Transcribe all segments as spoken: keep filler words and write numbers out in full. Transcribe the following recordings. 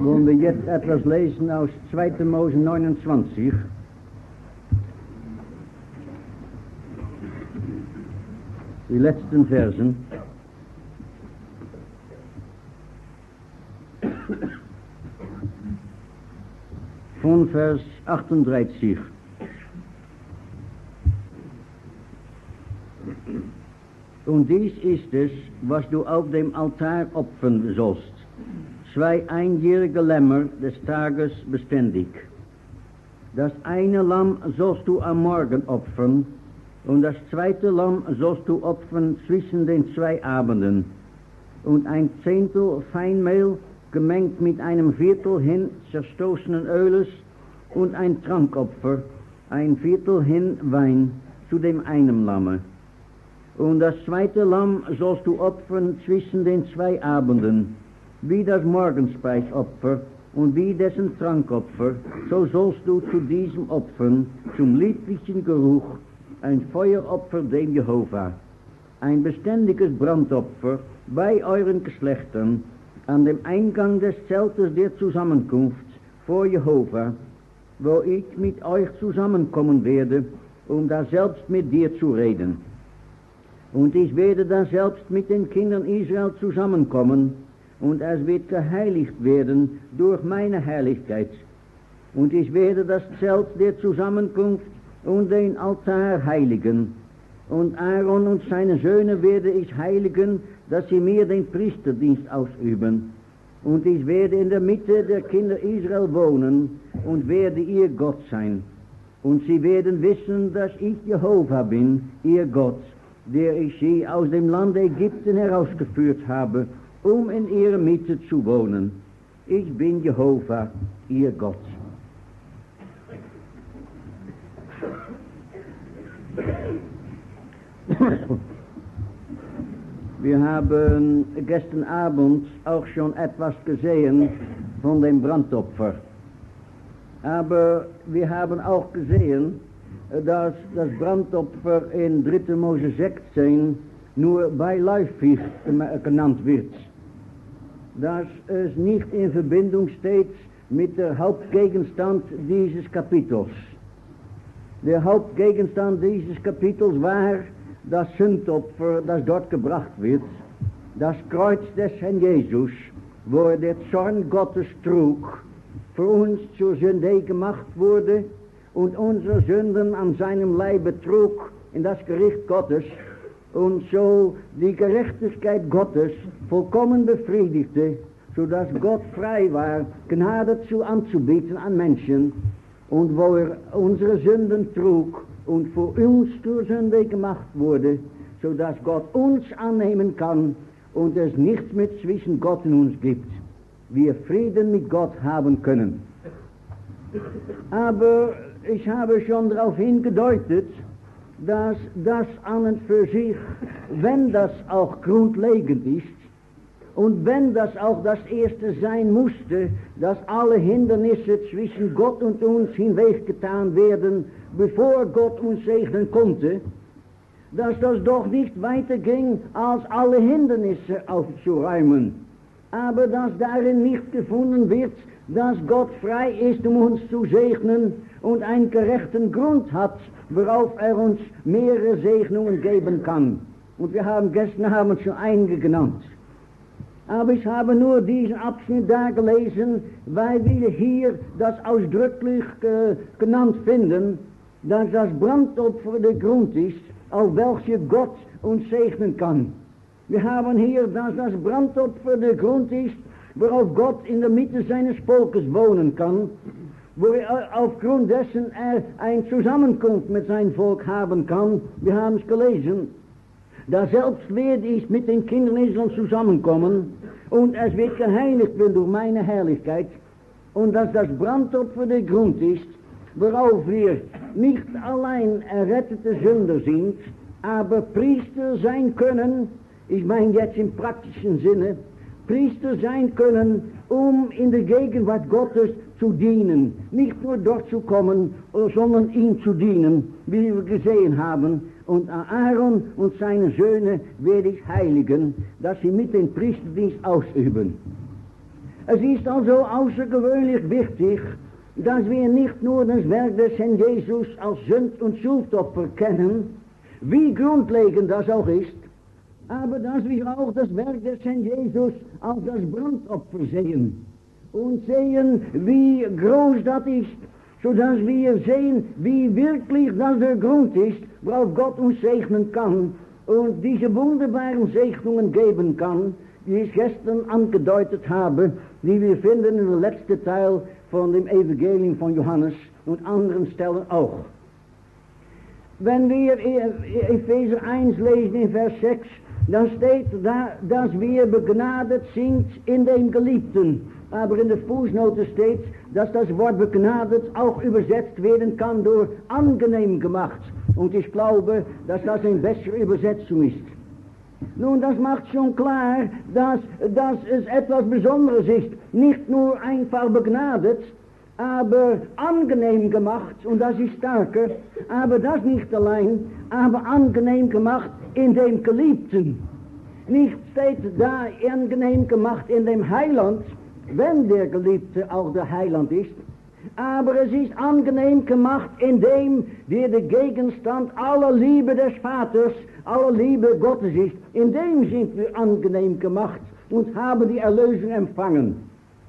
Wollen wir jetzt etwas lesen aus zweiter Mose neunundzwanzig. Die letzten Versen. Von Vers achtunddreißig. Und dies ist es, was du auf dem Altar opfern sollst. Zwei einjährige Lämmer des Tages beständig. Das eine Lamm sollst du am Morgen opfern, und das zweite Lamm sollst du opfern zwischen den zwei Abenden. Und ein Zehntel Feinmehl, gemengt mit einem Viertel hin zerstoßenen Öles, und ein Trankopfer, ein Viertel hin Wein, zu dem einen Lamme. Und das zweite Lamm sollst du opfern zwischen den zwei Abenden, wie das Morgenspeisopfer und wie dessen Trankopfer, so sollst du zu diesem Opfern, zum lieblichen Geruch, ein Feueropfer dem Jehova, ein beständiges Brandopfer bei euren Geschlechtern, an dem Eingang des Zeltes der Zusammenkunft vor Jehova, wo ich mit euch zusammenkommen werde, um da selbst mit dir zu reden. Und ich werde da selbst mit den Kindern Israel zusammenkommen, und es wird geheiligt werden durch meine Herrlichkeit. Und ich werde das Zelt der Zusammenkunft und den Altar heiligen. Und Aaron und seine Söhne werde ich heiligen, dass sie mir den Priesterdienst ausüben. Und ich werde in der Mitte der Kinder Israel wohnen und werde ihr Gott sein. Und sie werden wissen, dass ich Jehova bin, ihr Gott, der ich sie aus dem Land Ägypten herausgeführt habe, um in ihrer Mitte zu wohnen. Ich bin Jehova, ihr Gott. Wir haben gestern Abend auch schon etwas gesehen von dem Brandopfer. Aber wir haben auch gesehen, dass das Brandopfer in dritter Mose sechzehn nur beiläufig genannt wird. Dass es nicht in Verbindung steht mit der Hauptgegenstand dieses Kapitels. Der Hauptgegenstand dieses Kapitels war das Sündopfer, das dort gebracht wird, das Kreuz des Herrn Jesus, wo er der Zorn Gottes trug, für uns zur Sünde gemacht wurde und unsere Sünden an seinem Leibe trug in das Gericht Gottes und so die Gerechtigkeit Gottes vollkommen befriedigte, sodass Gott frei war, Gnade zu anzubieten an Menschen, und wo er unsere Sünden trug und für uns zur Sünde gemacht wurde, sodass Gott uns annehmen kann und es nichts mehr zwischen Gott und uns gibt. Wir Frieden mit Gott haben können. Aber ich habe schon darauf hingedeutet, dass das an und für sich, wenn das auch grundlegend ist, und wenn das auch das Erste sein musste, dass alle Hindernisse zwischen Gott und uns hinweggetan werden, bevor Gott uns segnen konnte, dass das doch nicht weiterging, als alle Hindernisse aufzuräumen. Aber dass darin nicht gefunden wird, dass Gott frei ist, um uns zu segnen und einen gerechten Grund hat, worauf er uns mehrere Segnungen geben kann. Und wir haben gestern Abend schon einige genannt. Aber ich habe nur diesen Abschnitt da gelesen, weil wir hier das ausdrücklich äh, genannt finden, dass das Brandopfer der Grund ist, auf welche Gott uns segnen kann. Wir haben hier, dass das Brandopfer der Grund ist, worauf Gott in der Mitte seines Volkes wohnen kann, wo er aufgrund dessen er eine Zusammenkunft mit seinem Volk haben kann. Wir haben es gelesen. Da selbst werde ich mit den Kindern Israel zusammenkommen und es wird geheiligt werden durch meine Herrlichkeit, und dass das Brandopfer der Grund ist, worauf wir nicht allein errettete Sünder sind, aber Priester sein können, ich meine jetzt im praktischen Sinne, Priester sein können, um in der Gegenwart Gottes zu dienen, nicht nur dort zu kommen, sondern ihm zu dienen, wie wir gesehen haben. Und Aaron und seine Söhne werde ich heiligen, dass sie mit dem Priesterdienst ausüben. Es ist also außergewöhnlich wichtig, dass wir nicht nur das Werk des Herrn Jesus als Sünd- und Schuldopfer kennen, wie grundlegend das auch ist, aber dass wir auch das Werk des Herrn Jesus als das Brandopfer sehen und sehen, wie groß das ist, sodass wir sehen, wie wirklich das der Grund ist, worauf Gott uns segnen kann und diese wunderbaren Segnungen geben kann, die ich gestern angedeutet habe, die wir finden in der letzten Teil von dem Evangelium von Johannes und anderen Stellen auch. Wenn wir Epheser eins lesen in Vers sechs, dann steht da, dass wir begnadet sind in dem Geliebten. Aber in der Fußnote steht, dass das Wort begnadet auch übersetzt werden kann durch angenehm gemacht. Und ich glaube, dass das eine bessere Übersetzung ist. Nun, das macht schon klar, dass, dass es etwas Besonderes ist. Nicht nur einfach begnadet, aber angenehm gemacht, und das ist stärker, aber das nicht allein, aber angenehm gemacht in dem Geliebten. Nicht steht da angenehm gemacht in dem Heiland, wenn der Geliebte auch der Heiland ist, aber es ist angenehm gemacht in dem, der der Gegenstand aller Liebe des Vaters, aller Liebe Gottes ist. In dem sind wir angenehm gemacht und haben die Erlösung empfangen.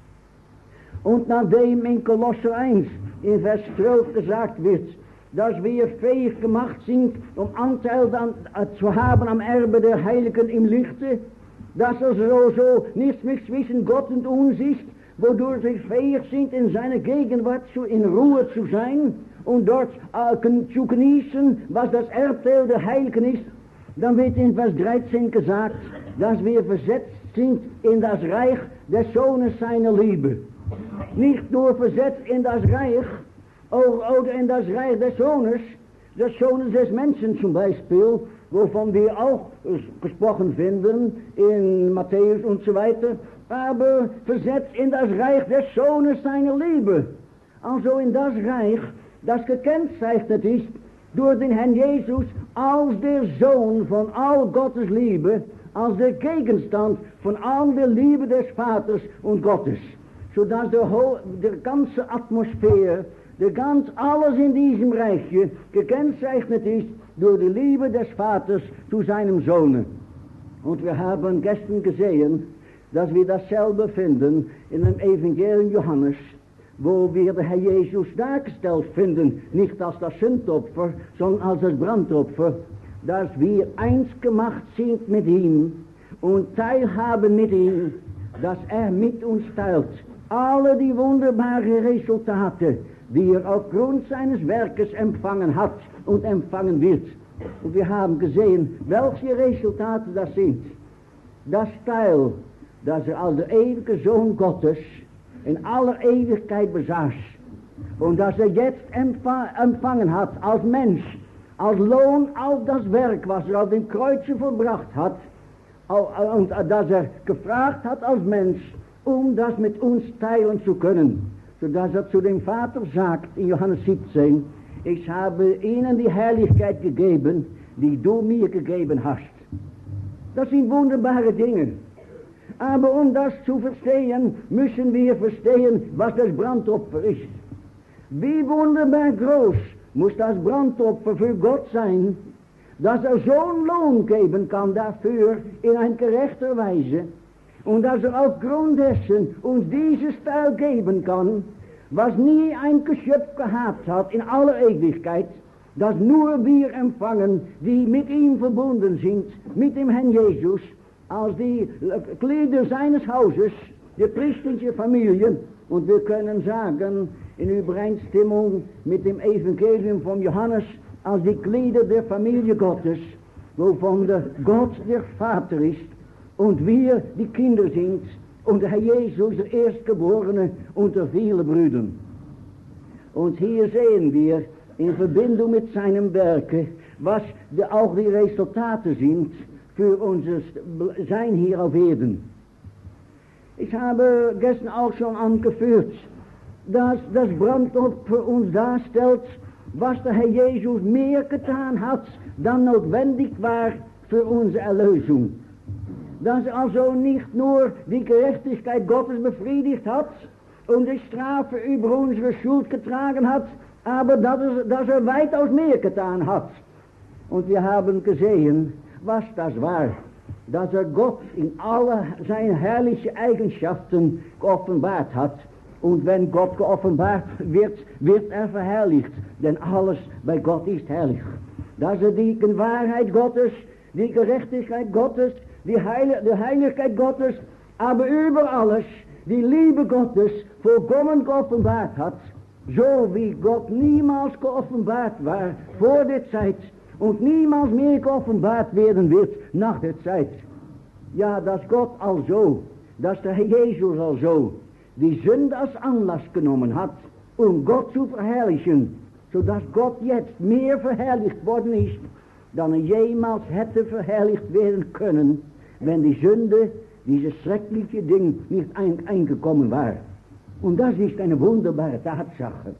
Und nachdem in Kolosser eins in Vers zwölf gesagt wird, dass wir fähig gemacht sind, um Anteil dann, äh, zu haben am Erbe der Heiligen im Lichte, dass also so nichts mehr zwischen Gott und uns ist, wodurch wir fähig sind, in seiner Gegenwart zu, in Ruhe zu sein und dort äh, zu genießen, was das Erbteil der Heiligen ist, dann wird in Vers dreizehn gesagt, dass wir versetzt sind in das Reich des Sohnes seiner Liebe. Nicht nur versetzt in das Reich, oder in das Reich des Sohnes, des Sohnes des Menschen zum Beispiel, wovon wir auch gesprochen finden in Matthäus und so weiter, aber versetzt in das Reich des Sohnes seiner Liebe. Also in das Reich, das gekennzeichnet ist durch den Herrn Jesus als der Sohn von all Gottes Liebe, als der Gegenstand von all der Liebe des Vaters und Gottes, sodass der, der ganze Atmosphäre, der ganz alles in diesem Reich gekennzeichnet ist durch die Liebe des Vaters zu seinem Sohn. Und wir haben gestern gesehen, dass wir dasselbe finden in dem Evangelium Johannes, wo wir den Herr Jesus dargestellt finden, nicht als das Sündopfer, sondern als das Brandopfer, dass wir eins gemacht sind mit ihm und teilhaben mit ihm, dass er mit uns teilt. Alle die wunderbaren Resultate, die er aufgrund seines Werkes empfangen hat und empfangen wird. Und wir haben gesehen, welche Resultate das sind. Das Teil, das er als der ewige Sohn Gottes in aller Ewigkeit besaß und das er jetzt empfa- empfangen hat als Mensch, als Lohn auf das Werk, was er auf dem Kreuze vollbracht hat, und das er gefragt hat als Mensch, um das mit uns teilen zu können, sodass er zu dem Vater sagt in Johannes siebzehn, ich habe ihnen die Herrlichkeit gegeben, die du mir gegeben hast. Das sind wunderbare Dinge. Aber um das zu verstehen, müssen wir verstehen, was das Brandopfer ist. Wie wunderbar groß muss das Brandopfer für Gott sein, dass er so einen Lohn geben kann dafür in einer gerechter Weise und dass er aufgrund dessen uns dieses Teil geben kann, was nie ein Geschöpf gehabt hat in aller Ewigkeit, das nur wir empfangen, die mit ihm verbunden sind, mit dem Herrn Jesus, als die Glieder seines Hauses, die priesterliche Familie, und wir können sagen, in Übereinstimmung mit dem Evangelium von Johannes, als die Glieder der Familie Gottes, wovon der Gott der Vater ist, und wir die Kinder sind, und der Herr Jesus der Erstgeborene unter vielen Brüdern. Und hier sehen wir in Verbindung mit seinem Werke, was die, auch die Resultate sind für unser Sein hier auf Erden. Ich habe gestern auch schon angeführt, dass das Brandopfer uns darstellt, was der Herr Jesus mehr getan hat, dan notwendig war für unsere Erlösung. dass er also nicht nur die Gerechtigkeit Gottes befriedigt hat und die Strafe über unsere Schuld getragen hat, aber dass er, dass er weitaus mehr getan hat. Und wir haben gesehen, was das war, dass er Gott in alle seine herrlichen Eigenschaften geoffenbart hat. Und wenn Gott geoffenbart wird, wird er verherrlicht, denn alles bei Gott ist herrlich. Dass er die Wahrheit Gottes, die Gerechtigkeit Gottes, die, Heil die Heiligkeit Gottes, aber über alles die Liebe Gottes vollkommen geoffenbart hat, so wie Gott niemals geoffenbart war vor der Zeit und niemals mehr geoffenbart werden wird nach der Zeit. Ja, dass Gott also, dass der Herr Jesus also die Sünde als Anlass genommen hat, um Gott zu verherrlichen, sodass Gott jetzt mehr verherrlicht worden ist, dan er jemals hätte verherrlicht werden können, wenn die Sünde, dieses schreckliche Ding, nicht ein, eingekommen war. Und das ist eine wunderbare Tatsache.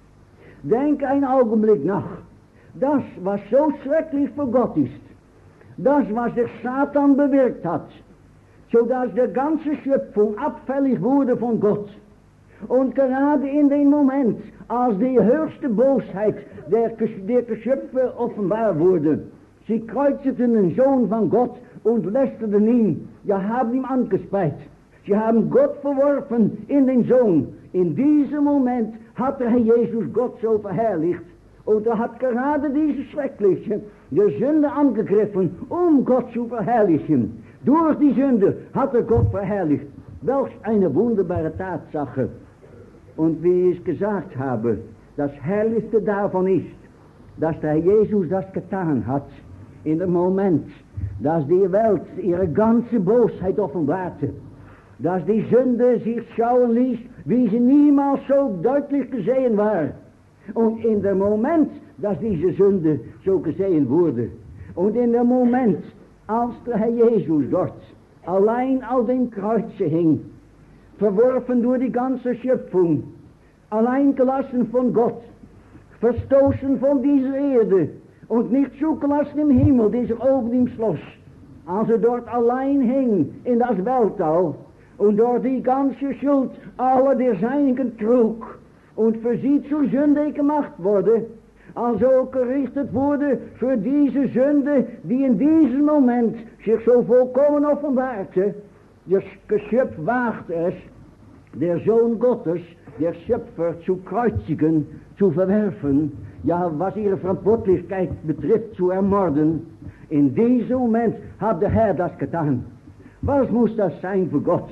Denk einen Augenblick nach. Das, was so schrecklich für Gott ist, das, was der Satan bewirkt hat, sodass die ganze Schöpfung abfällig wurde von Gott. Und gerade in dem Moment, als die höchste Bosheit der, der Geschöpfe offenbar wurde, sie kreuzten den Sohn von Gott und lästerten ihn, ja, haben ihm angespeit. Sie haben Gott verworfen in den Sohn. In diesem Moment hat der Herr Jesus Gott so verherrlicht. Und er hat gerade diese schreckliche, die Sünde angegriffen, um Gott zu verherrlichen. Durch die Sünde hat er Gott verherrlicht. Welch eine wunderbare Tatsache. Und wie ich gesagt habe, das Herrlichste davon ist, dass der Herr Jesus das getan hat, in dem Moment, dass die Welt ihre ganze Bosheit offenbarte, dass die Sünde sich schauen ließ, wie sie niemals so deutlich gesehen war. Und in dem Moment, dass diese Sünde so gesehen wurde, und in dem Moment, als der Herr Jesus dort allein auf dem Kreuze hing, verworfen durch die ganze Schöpfung, allein gelassen von Gott, verstoßen von dieser Erde und nicht zugelassen im Himmel, dieser oben im Schloss, als er dort allein hing in das Weltall und dort die ganze Schuld aller der Seinigen trug und für sie zur Sünde gemacht wurde, also gerichtet wurde für diese Sünde, die in diesem Moment sich so vollkommen offenbarte. Das Geschöpf wagt es, der Sohn Gottes, der Schöpfer, zu kreuzigen, zu verwerfen, ja, was ihre Verantwortlichkeit betrifft, zu ermorden. In diesem Moment hat der Herr das getan. Was muss das sein für Gott?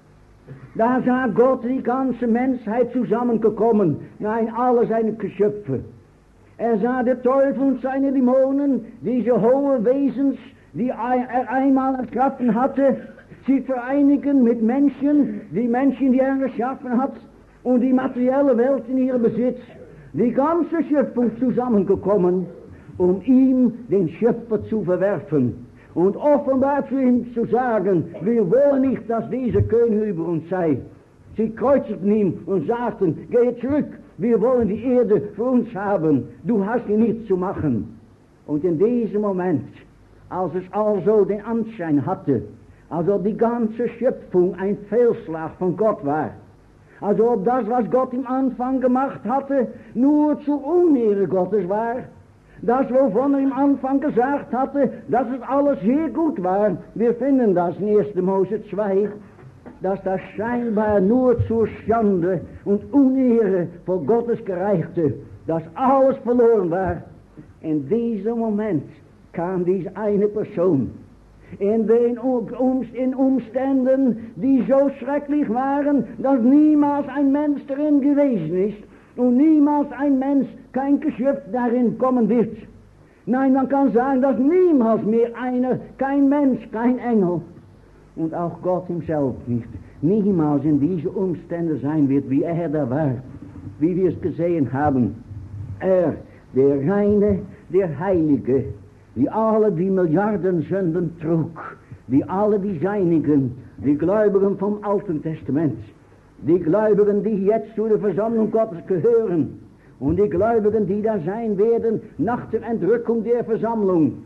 Da sah Gott die ganze Menschheit zusammengekommen, nein, alle seine Geschöpfe. Er sah den Teufel und seine Dämonen, diese hohe Wesens, die er einmal erschaffen hatte, sie vereinigen mit Menschen, die Menschen, die er geschaffen hat, und die materielle Welt in ihrem Besitz, die ganze Schöpfung zusammengekommen, um ihm, den Schöpfer, zu verwerfen. Und offenbar zu ihm zu sagen, wir wollen nicht, dass dieser König über uns sei. Sie kreuzten ihn und sagten, geh zurück, wir wollen die Erde für uns haben, du hast hier nichts zu machen. Und in diesem Moment, als es also den Anschein hatte, als ob die ganze Schöpfung ein Fehlschlag von Gott war, als ob das, was Gott im Anfang gemacht hatte, nur zur Unehre Gottes war, das, wovon er im Anfang gesagt hatte, dass es alles sehr gut war, wir finden das in erster Mose zwei, dass das scheinbar nur zur Schande und Unehre vor Gottes gereichte, dass alles verloren war. In diesem Moment kam diese eine Person, in den in Umständen, die so schrecklich waren, dass niemals ein Mensch darin gewesen ist und niemals ein Mensch, kein Geschöpf darin kommen wird. Nein, man kann sagen, dass niemals mehr einer, kein Mensch, kein Engel und auch Gott himself nicht, niemals in diese Umstände sein wird, wie er da war, wie wir es gesehen haben. Er, der Reine, der Heilige, die alle die Milliarden Sünden trug, die alle die Seinigen, die Gläubigen vom Alten Testament, die Gläubigen, die jetzt zu der Versammlung Gottes gehören, und die Gläubigen, die da sein werden nach der Entrückung der Versammlung,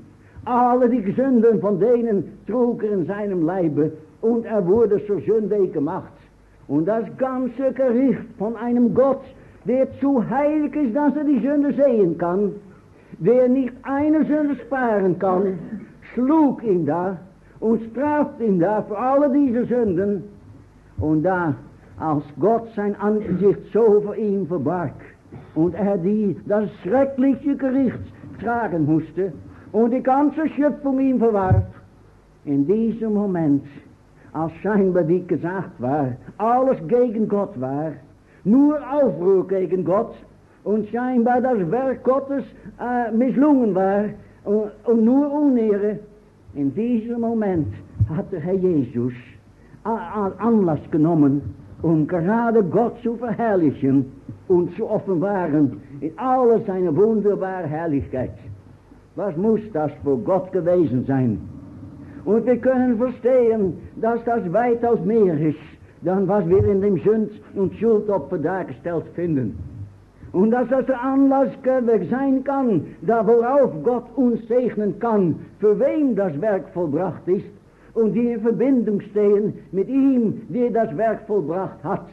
Alle die Sünden von denen trug er in seinem Leibe und er wurde zur Sünde gemacht. Und das ganze Gericht von einem Gott, der zu heilig ist, dass er die Sünde sehen kann, der nicht eine Sünde sparen kann, schlug ihn da und straft ihn da für alle diese Sünden. Und da, als Gott sein Angesicht so vor ihm verbarg und er die, das schreckliche Gericht tragen musste und die ganze Schöpfung ihm verwarf, in diesem Moment, als scheinbar wie gesagt war, alles gegen Gott war, nur Aufruhr gegen Gott und scheinbar das Werk Gottes äh, misslungen war und, und nur Unehre, in diesem Moment hat der Herr Jesus Anlass genommen, um gerade Gott zu verherrlichen und zu offenbaren in aller seiner wunderbare Herrlichkeit. Was muss das für Gott gewesen sein? Und wir können verstehen, dass das weitaus mehr ist, dan was wir in dem Sünd- und Schuldopfer dargestellt finden. Und dass das der Anlass sein kann, da worauf Gott uns segnen kann, für wem das Werk vollbracht ist, und die in Verbindung stehen mit ihm, der das Werk vollbracht hat.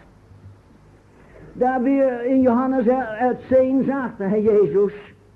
Da wir in Johannes zehn sagte, Herr Jesus,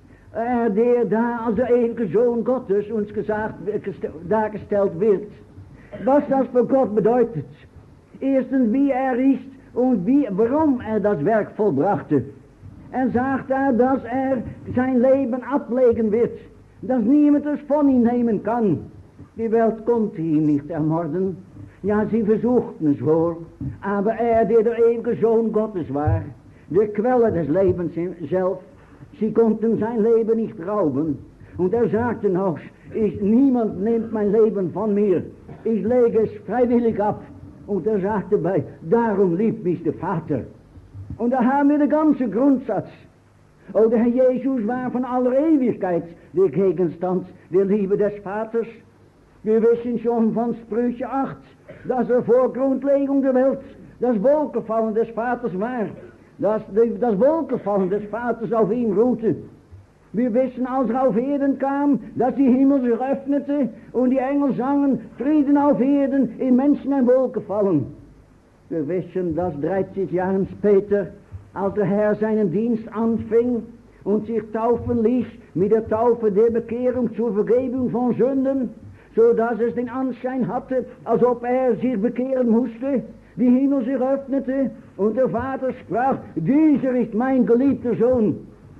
er der da als der ewige Sohn Gottes uns gesagt, dargestellt wird, was das für Gott bedeutet. Erstens, wie er ist und wie, warum er das Werk vollbrachte. Er sagt er, dass er sein Leben ablegen wird, dass niemand es von ihm nehmen kann. Die Welt konnte ihn nicht ermorden. Ja, sie versuchten es wohl. Aber er, der der ewige Sohn Gottes war, der Quelle des Lebens selbst, sie konnten sein Leben nicht rauben. Und er sagte noch, ich, niemand nimmt mein Leben von mir. Ich lege es freiwillig ab. Und er sagte bei, darum liebt mich der Vater. Und da haben wir den ganzen Grundsatz. Oh, der Herr Jesus war von aller Ewigkeit der Gegenstand der Liebe des Vaters. Wir wissen schon von Sprüche acht, dass er vor Grundlegung der Welt das Wohlgefallen des Vaters war. Dass das Wohlgefallen des Vaters auf ihm ruhte. Wir wissen, als er auf Erden kam, dass die Himmel sich öffnete und die Engel sangen, Frieden auf Erden, im Menschen ein Wohlgefallen. Wir wissen, dass dreißig Jahre später, als der Herr seinen Dienst anfing und sich taufen ließ mit der Taufe der Bekehrung zur Vergebung von Sünden, so dass es den Anschein hatte, als ob er sich bekehren musste, die Himmel sich öffnete und der Vater sprach, dieser ist mein geliebter Sohn.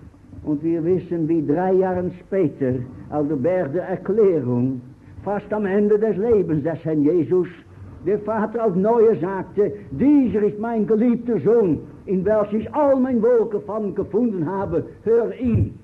Und wir wissen, wie drei Jahre später, auf der Berg der Erklärung, fast am Ende des Lebens des Herrn Jesus, der Vater auf Neue sagte, dieser ist mein geliebter Sohn, in welchem ich all mein Wohlgefallen gefunden habe, hör ihn.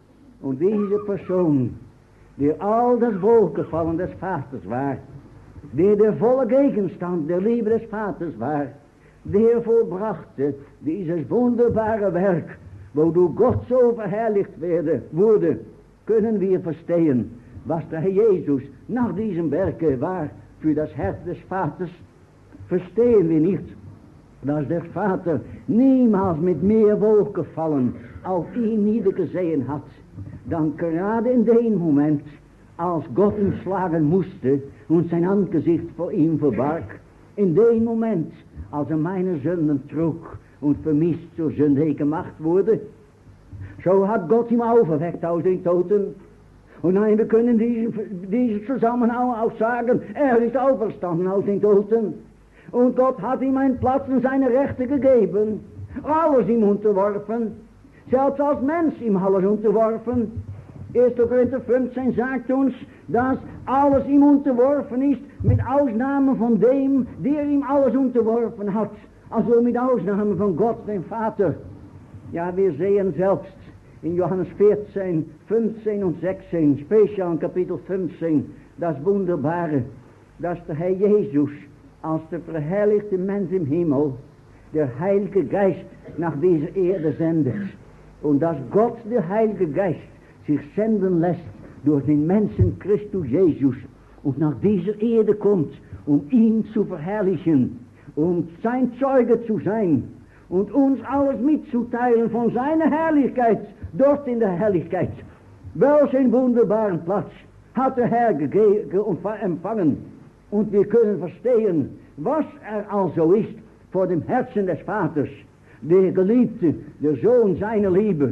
Und diese Person, der all das Wohlgefallen des Vaters war, der der volle Gegenstand der Liebe des Vaters war, der vollbrachte dieses wunderbare Werk, wodurch Gott so verherrlicht werde, wurde, können wir verstehen, was der Herr Jesus nach diesem Werke war für das Herz des Vaters. Verstehen wir nicht, dass der Vater niemals mit mehr Wohlgefallen auf ihn niedergesehen hat, dann gerade in dem Moment, als Gott ihn schlagen musste und sein Angesicht vor ihm verbarg, in dem Moment, als er meine Sünden trug und für mich zur Sünde gemacht wurde, so hat Gott ihn auferweckt aus den Toten. Und nein, wir können diesen, diesen Zusammenhang auch sagen, er ist auferstanden aus den Toten. Und Gott hat ihm einen Platz in seine Rechte gegeben, alles ihm unterworfen, selbst als Mensch ihm alles unterworfen. erster Korinther fünfzehn sagt uns, dass alles ihm unterworfen ist, mit Ausnahme von dem, der ihm alles unterworfen hat. Also mit Ausnahme von Gott, dem Vater. Ja, wir sehen selbst in Johannes vierzehn, fünfzehn und sechzehn, speziell in Kapitel fünfzehn, das Wunderbare, dass der Herr Jesus als der verherrlichte Mensch im Himmel der Heilige Geist nach dieser Erde sendet. Und dass Gott, der Heilige Geist, sich senden lässt durch den Menschen Christus Jesus und nach dieser Erde kommt, um ihn zu verherrlichen, um sein Zeuge zu sein und uns alles mitzuteilen von seiner Herrlichkeit, dort in der Herrlichkeit. Welch einen wunderbaren Platz hat der Herr empfangen. Und wir können verstehen, was er also ist vor dem Herzen des Vaters, der Geliebte, der Sohn seiner Liebe.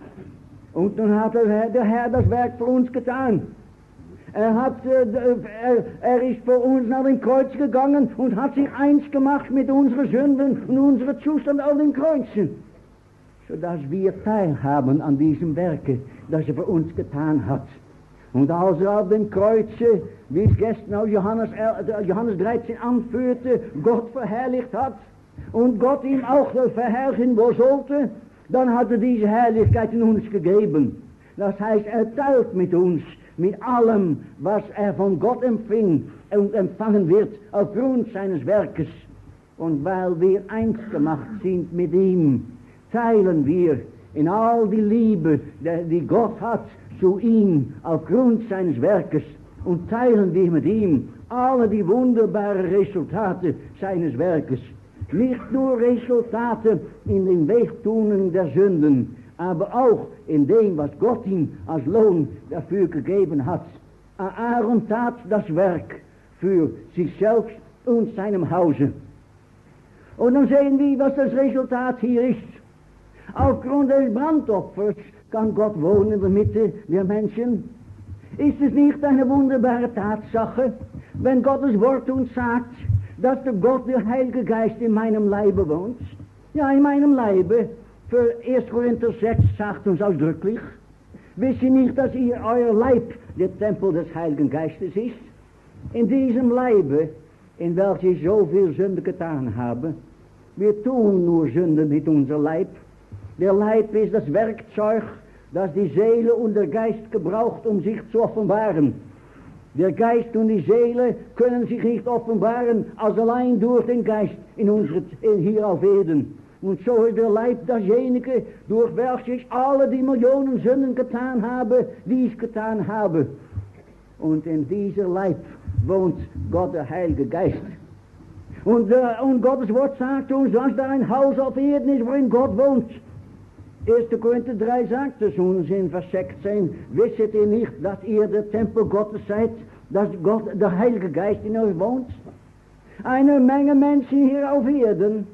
Und nun hat der Herr, der Herr das Werk für uns getan. Er, hat, äh, er, er ist für uns nach dem Kreuz gegangen und hat sich eins gemacht mit unseren Sünden und unserem Zustand auf den Kreuzen, sodass wir teilhaben an diesem Werke, das er für uns getan hat. Und als er auf dem Kreuze, wie es gestern aus Johannes, äh, Johannes dreizehn anführte, Gott verherrlicht hat und Gott ihm auch verherrlichen sollte, dann hat er diese Herrlichkeit in uns gegeben. Das heißt, er teilt mit uns, mit allem, was er von Gott empfing und empfangen wird, aufgrund seines Werkes. Und weil wir eins gemacht sind mit ihm, teilen wir in all die Liebe, die Gott hat zu ihm, aufgrund seines Werkes, und teilen wir mit ihm alle die wunderbaren Resultate seines Werkes. Nicht nur Resultate in den Wegtunen der Sünden, aber auch in dem, was Gott ihm als Lohn dafür gegeben hat. Aaron tat das Werk für sich selbst und seinem Hause. Und dann sehen wir, was das Resultat hier ist. Aufgrund des Brandopfers kann Gott wohnen in der Mitte der Menschen. Ist es nicht eine wunderbare Tatsache, wenn Gottes Wort uns sagt, dass der Gott, der Heilige Geist in meinem Leibe wohnt? Ja, in meinem Leibe. Für erster Korinther sechs sagt uns ausdrücklich, wisst ihr nicht, dass ihr euer Leib der Tempel des Heiligen Geistes ist? In diesem Leibe, in welchem ich so viel Sünde getan habe, wir tun nur Sünde mit unserem Leib. Der Leib ist das Werkzeug, das die Seele und der Geist gebraucht, um sich zu offenbaren. Der Geist und die Seele können sich nicht offenbaren, als allein durch den Geist in unsere, in hier auf Erden. Und so ist der Leib dasjenige, durch welches ich alle die Millionen Sünden getan habe, die ich getan habe. Und in dieser Leib wohnt Gott, der Heilige Geist. Und, äh, und Gottes Wort sagt uns, dass da ein Haus auf Erden ist, worin Gott wohnt. erster Korinther drei sagt es uns in Vers sechzehn, wisset ihr nicht, dass ihr der Tempel Gottes seid, dass Gott, der Heilige Geist in euch wohnt? Eine Menge Menschen hier auf Erden,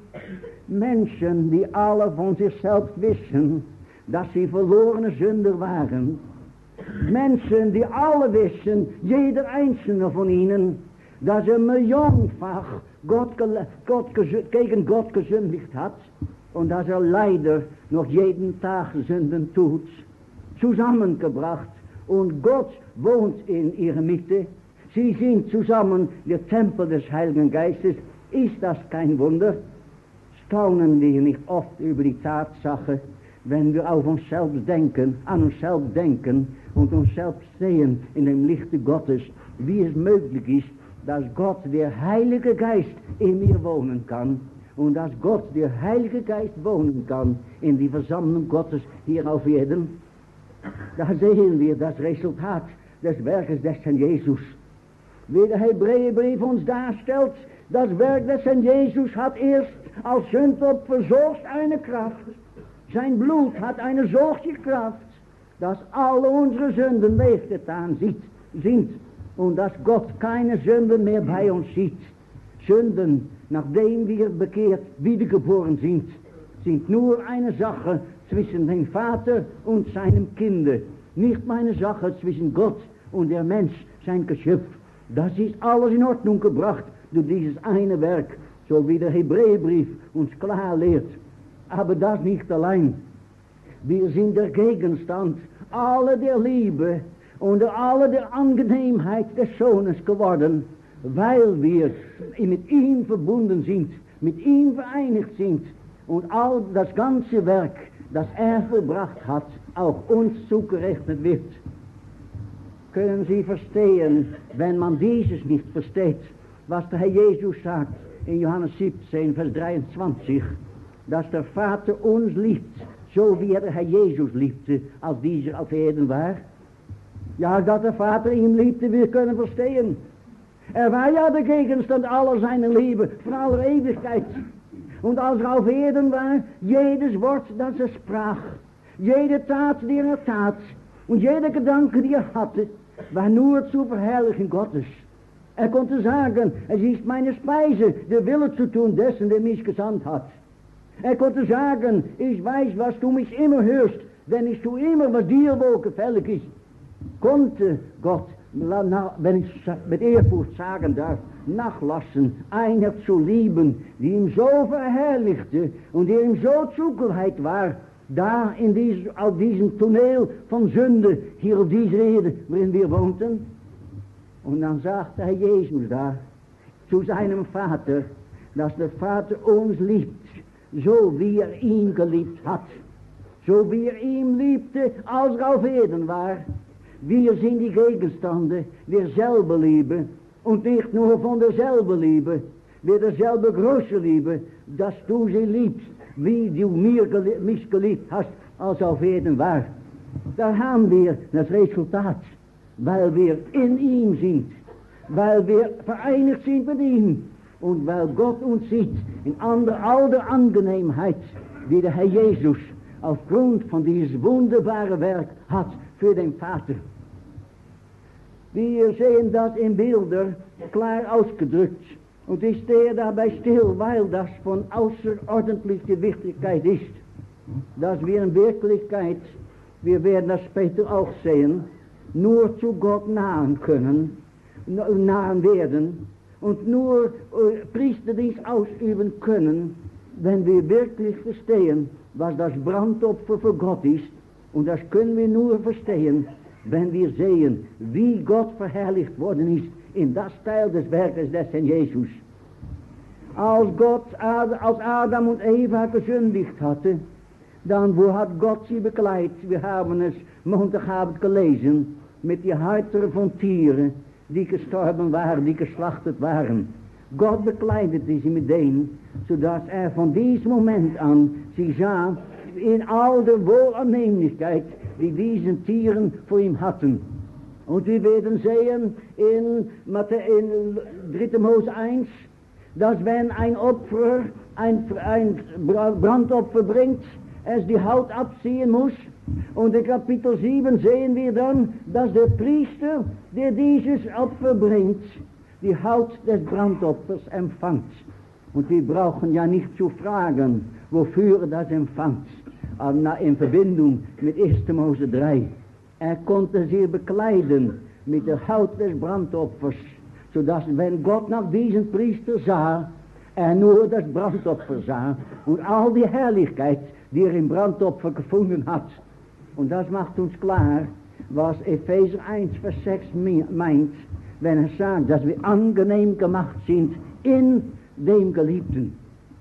Menschen, die alle von sich selbst wissen, dass sie verlorene Sünder waren. Menschen, die alle wissen, jeder einzelne von ihnen, dass er millionenfach Gott, Gott, gegen Gott gesündigt hat und dass er leider noch jeden Tag Sünden tut, zusammengebracht, und Gott wohnt in ihrer Mitte. Sie sind zusammen der Tempel des Heiligen Geistes. Ist das kein Wunder? Staunen wir nicht oft über die Tatsache, wenn wir auf uns selbst denken, an uns selbst denken und uns selbst sehen in dem Lichte Gottes, wie es möglich ist, dass Gott, der Heilige Geist, in mir wohnen kann und dass Gott, der Heilige Geist, wohnen kann in die Versammlung Gottes hier auf Erden. Da sehen wir das Resultat des Werkes des Herrn Jesus. Wie der Hebräerbrief uns darstellt, das Werk des Herrn Jesus hat erst als Sündopfer solch eine Kraft. Sein Blut hat eine solche Kraft, dass alle unsere Sünden weggetan sind und dass Gott keine Sünden mehr bei uns sieht. Sünden, nachdem wir bekehrt wiedergeboren sind, sind nur eine Sache zwischen dem Vater und seinem Kinde. Nicht meine Sache zwischen Gott und der Mensch, sein Geschöpf. Das ist alles in Ordnung gebracht durch dieses eine Werk, so wie der Hebräerbrief uns klar lehrt. Aber das nicht allein. Wir sind der Gegenstand alle der Liebe und alle der Angenehmheit des Sohnes geworden, weil wir mit ihm verbunden sind, mit ihm vereinigt sind und all das ganze Werk, das er verbracht hat, auch uns zugerechnet wird. Können Sie verstehen, wenn man dieses nicht versteht, was der Herr Jesus sagt in Johannes siebzehn, Vers dreiundzwanzig, dass der Vater uns liebt, so wie er der Herr Jesus liebte, als dieser auf Erden war? Ja, dass der Vater ihn liebte, wir können verstehen. Er war ja der Gegenstand aller seiner Liebe, von aller Ewigkeit. Und als er auf Erden war, jedes Wort, das er sprach, jede Tat, die er tat, und jeder Gedanke, die er hatte, war nur zur Verherrlichung Gottes. Er konnte sagen, es ist meine Speise, der Wille zu tun dessen, der mich gesandt hat. Er konnte sagen, ich weiß, was du mich immer hörst, denn ich tue immer, was dir wohl gefällig ist. Konnte Gott, wenn ich mit Ehrfurcht sagen darf, nachlassen, einer zu lieben, die ihm so verherrlichte und die ihm so zugewiesen war, da in diesem, auf diesem Toneel von Sünde, hier auf dieser Erde, worin wir wohnten. Und dann sagte Herr Jesus da zu seinem Vater, dass der Vater uns liebt, so wie er ihn geliebt hat. So wie er ihn liebte, als er auf Erden war. Wir sind die Gegenstände derselbe Liebe. Und nicht nur von derselbe Liebe, wie derselbe große Liebe, dass du sie liebst, wie du mir gelie- mich geliebt hast, als auf Erden war. Da haben wir das Resultat, weil wir in ihm sind, weil wir vereinigt sind mit ihm und weil Gott uns sieht in ander, all der Angenehmheit, die der Herr Jesus aufgrund von dieses wunderbare Werk hat für den Vater. Wir sehen das in Bilder klar ausgedrückt und ich stehe dabei still, weil das von außerordentlicher Wichtigkeit ist, dass wir in Wirklichkeit, wir werden das später auch sehen, nur zu Gott nahen können, nahen werden und nur äh, Priesterdienst ausüben können, wenn wir wirklich verstehen, was das Brandopfer für Gott ist. Und das können wir nur verstehen, wenn wir sehen, wie Gott verherrlicht worden ist in das Teil des Werkes des Herrn Jesus. Als Gott, als Adam und Eva gesündigt hatte, dann wo hat Gott sie bekleidet? Wir haben es Montagabend gelesen, mit die Häupter von Tieren, die gestorben waren, die geschlachtet waren. Gott bekleidete sie mit denen, sodass er von diesem Moment an sie sah in all der Wohlannehmlichkeit, die diesen Tieren vor ihm hatten. Und wir werden sehen in, in dritter Mose eins, dass wenn ein Opfer, ein, ein Brandopfer bringt, es die Haut abziehen muss. Und in Kapitel sieben sehen wir dann, dass der Priester, der dieses Opfer bringt, die Haut des Brandopfers empfängt. Und wir brauchen ja nicht zu fragen, wofür er das empfängt. Aber in Verbindung mit erster Mose drei. Er konnte sie bekleiden mit der Haut des Brandopfers, sodass, wenn Gott nach diesem Priester sah, er nur das Brandopfer sah und all die Herrlichkeit, die er im Brandopfer gefunden hat. Und das macht uns klar, was Epheser eins, Vers sechs meint, wenn er sagt, dass wir angenehm gemacht sind in dem Geliebten.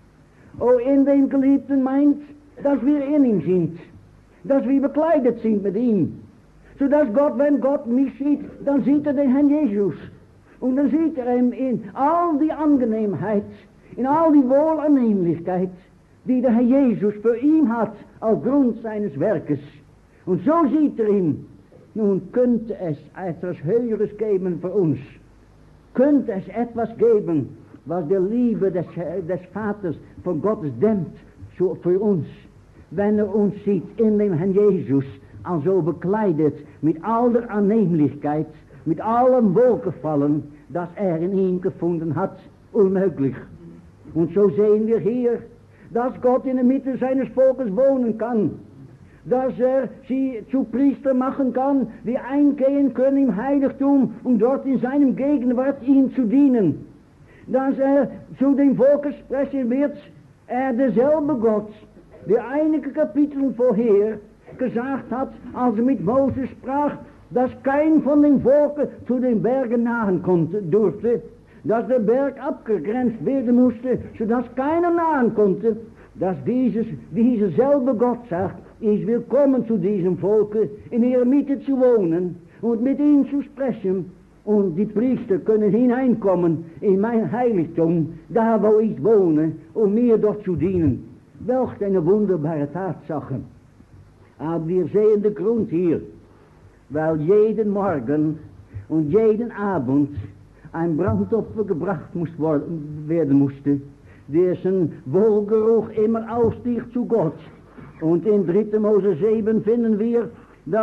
Oh, in dem Geliebten meint, dass wir in ihm sind, dass wir bekleidet sind mit ihm, sodass Gott, wenn Gott mich sieht, dann sieht er den Herrn Jesus. Und dann sieht er ihm in all die Angenehmheit, in all die Wohlannehmlichkeit, die der Herr Jesus für ihn hat, aufgrund seines Werkes. Und so sieht er ihn. Nun könnte es etwas Höheres geben für uns. Könnte es etwas geben, was der Liebe des, des Vaters von Gottes dämmt für uns, wenn er uns sieht in dem Herrn Jesus, also bekleidet mit all der Annehmlichkeit, mit allem Wohlgefallen, das er in ihm gefunden hat, unmöglich. Und so sehen wir hier, dass Gott in der Mitte seines Volkes wohnen kann, dass er sie zu Priester machen kann, die eingehen können im Heiligtum, um dort in seinem Gegenwart ihm zu dienen. Dass er zu dem Volke sprechen wird, er derselbe Gott, der einige Kapitel vorher gesagt hat, als er mit Moses sprach, dass kein von den Volken zu den Bergen nahen konnte, durfte, dass der Berg abgegrenzt werden musste, sodass keiner nahen konnte, dass dieses, dieser selbe Gott sagt, ich will kommen zu diesem Volke, in ihrer Mitte zu wohnen und mit ihnen zu sprechen. Und die Priester können hineinkommen in mein Heiligtum, da wo ich wohne, um mir dort zu dienen. Welch eine wunderbare Tatsache. Aber wir sehen den Grund hier, weil jeden Morgen und jeden Abend ein Brandopfer gebracht muss worden, werden musste, dessen Wohlgeruch immer aufstieg zu Gott. Und in dritter Mose sieben finden wir, dass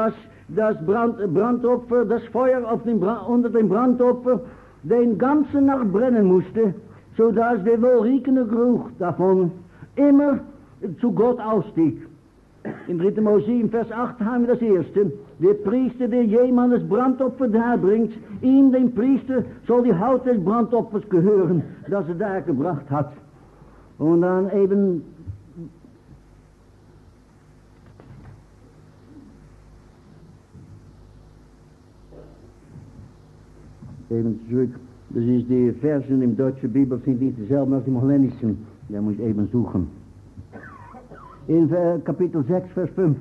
das Brand, Brandopfer, das Feuer auf dem Brand, unter dem Brandopfer den ganzen Nacht brennen musste, sodass der wohlriechende Geruch davon immer zu Gott ausstieg. In dritter Mose sieben, Vers acht haben wir das erste. Der Priester, der jemand das Brandopfer darbringt, ihm, dem Priester, soll die Haut des Brandopfers gehören, das er da gebracht hat. Und dann eben eben zurück, das ist die Versen im deutschen Bibel, sind nicht dieselben als im holländischen, da muss ich eben suchen. In Kapitel sechs, Vers fünf.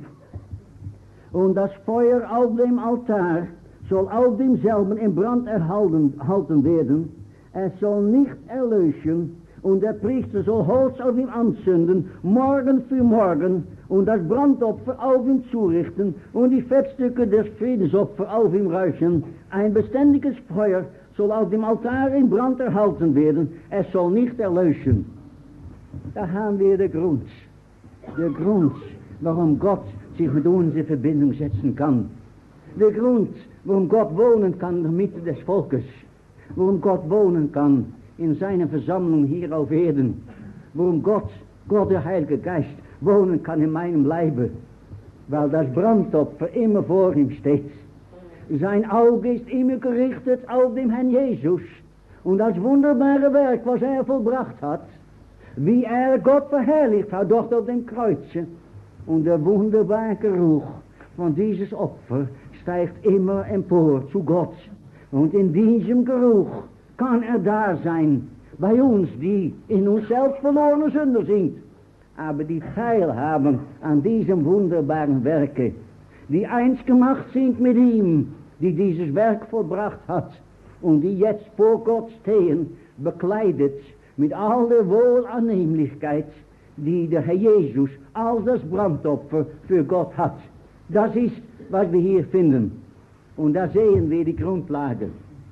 Und das Feuer auf dem Altar soll auf demselben in Brand erhalten halten werden. Es soll nicht erlöschen. Und der Priester soll Holz auf ihm anzünden, morgen für morgen. Und das Brandopfer auf ihm zurichten. Und die Fettstücke des Friedensopfer auf ihm räuchern. Ein beständiges Feuer soll auf dem Altar in Brand erhalten werden. Es soll nicht erlöschen. Da haben wir den Grund. Der Grund, warum Gott sich mit uns in Verbindung setzen kann. Der Grund, warum Gott wohnen kann in der Mitte des Volkes. Warum Gott wohnen kann in seiner Versammlung hier auf Erden. Warum Gott, Gott der Heilige Geist, wohnen kann in meinem Leibe. Weil das Brandopfer immer vor ihm steht. Sein Auge ist immer gerichtet auf den Herrn Jesus. Und das wunderbare Werk, was er vollbracht hat, wie er Gott verherrlicht hat, dort auf dem Kreuze. Und der wunderbare Geruch von dieses Opfer steigt immer empor zu Gott. Und in diesem Geruch kann er da sein, bei uns, die in uns selbst verlorene Sünder sind, aber die teilhaben an diesem wunderbaren Werke, die eins gemacht sind mit ihm, die dieses Werk vollbracht hat und die jetzt vor Gott stehen, bekleidet mit all der Wohlannehmlichkeit, die der Herr Jesus als das Brandopfer für Gott hat. Das ist, was wir hier finden. Und da sehen wir die Grundlage.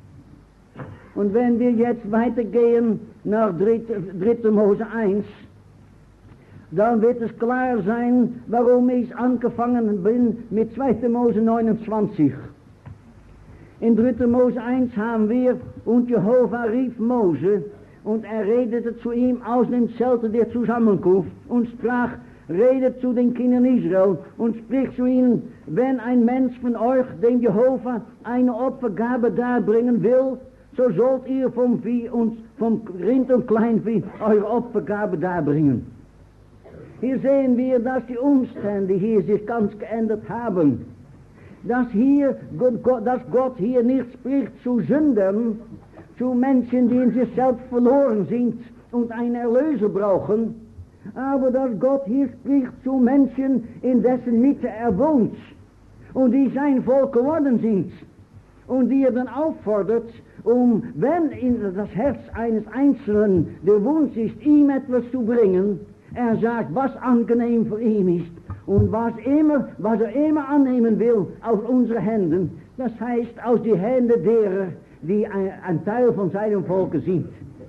Und wenn wir jetzt weitergehen nach dritter Mose eins, dann wird es klar sein, warum ich angefangen bin mit zweiter Mose neunundzwanzig. In dritter Mose eins haben wir, und Jehova rief Mose, und er redete zu ihm aus dem Zelte der Zusammenkunft und sprach, redet zu den Kindern Israel und spricht zu ihnen, wenn ein Mensch von euch dem Jehova eine Opfergabe darbringen will, so sollt ihr vom Vieh und vom Rind und Kleinvieh eure Opfergabe darbringen. Hier sehen wir, dass die Umstände hier sich ganz geändert haben. Dass hier, dass Gott hier nicht spricht zu Sündern, zu Menschen, die in sich selbst verloren sind und einen Erlöser brauchen, aber dass Gott hier spricht zu Menschen, in dessen Mitte er wohnt und die sein Volk geworden sind und die er dann auffordert, um, wenn in das Herz eines Einzelnen der Wunsch ist, ihm etwas zu bringen, er sagt, was angenehm für ihn ist und was immer, was er immer annehmen will aus unseren Händen, das heißt aus die Hände derer, die ein, ein Teil von seinem Volke sind.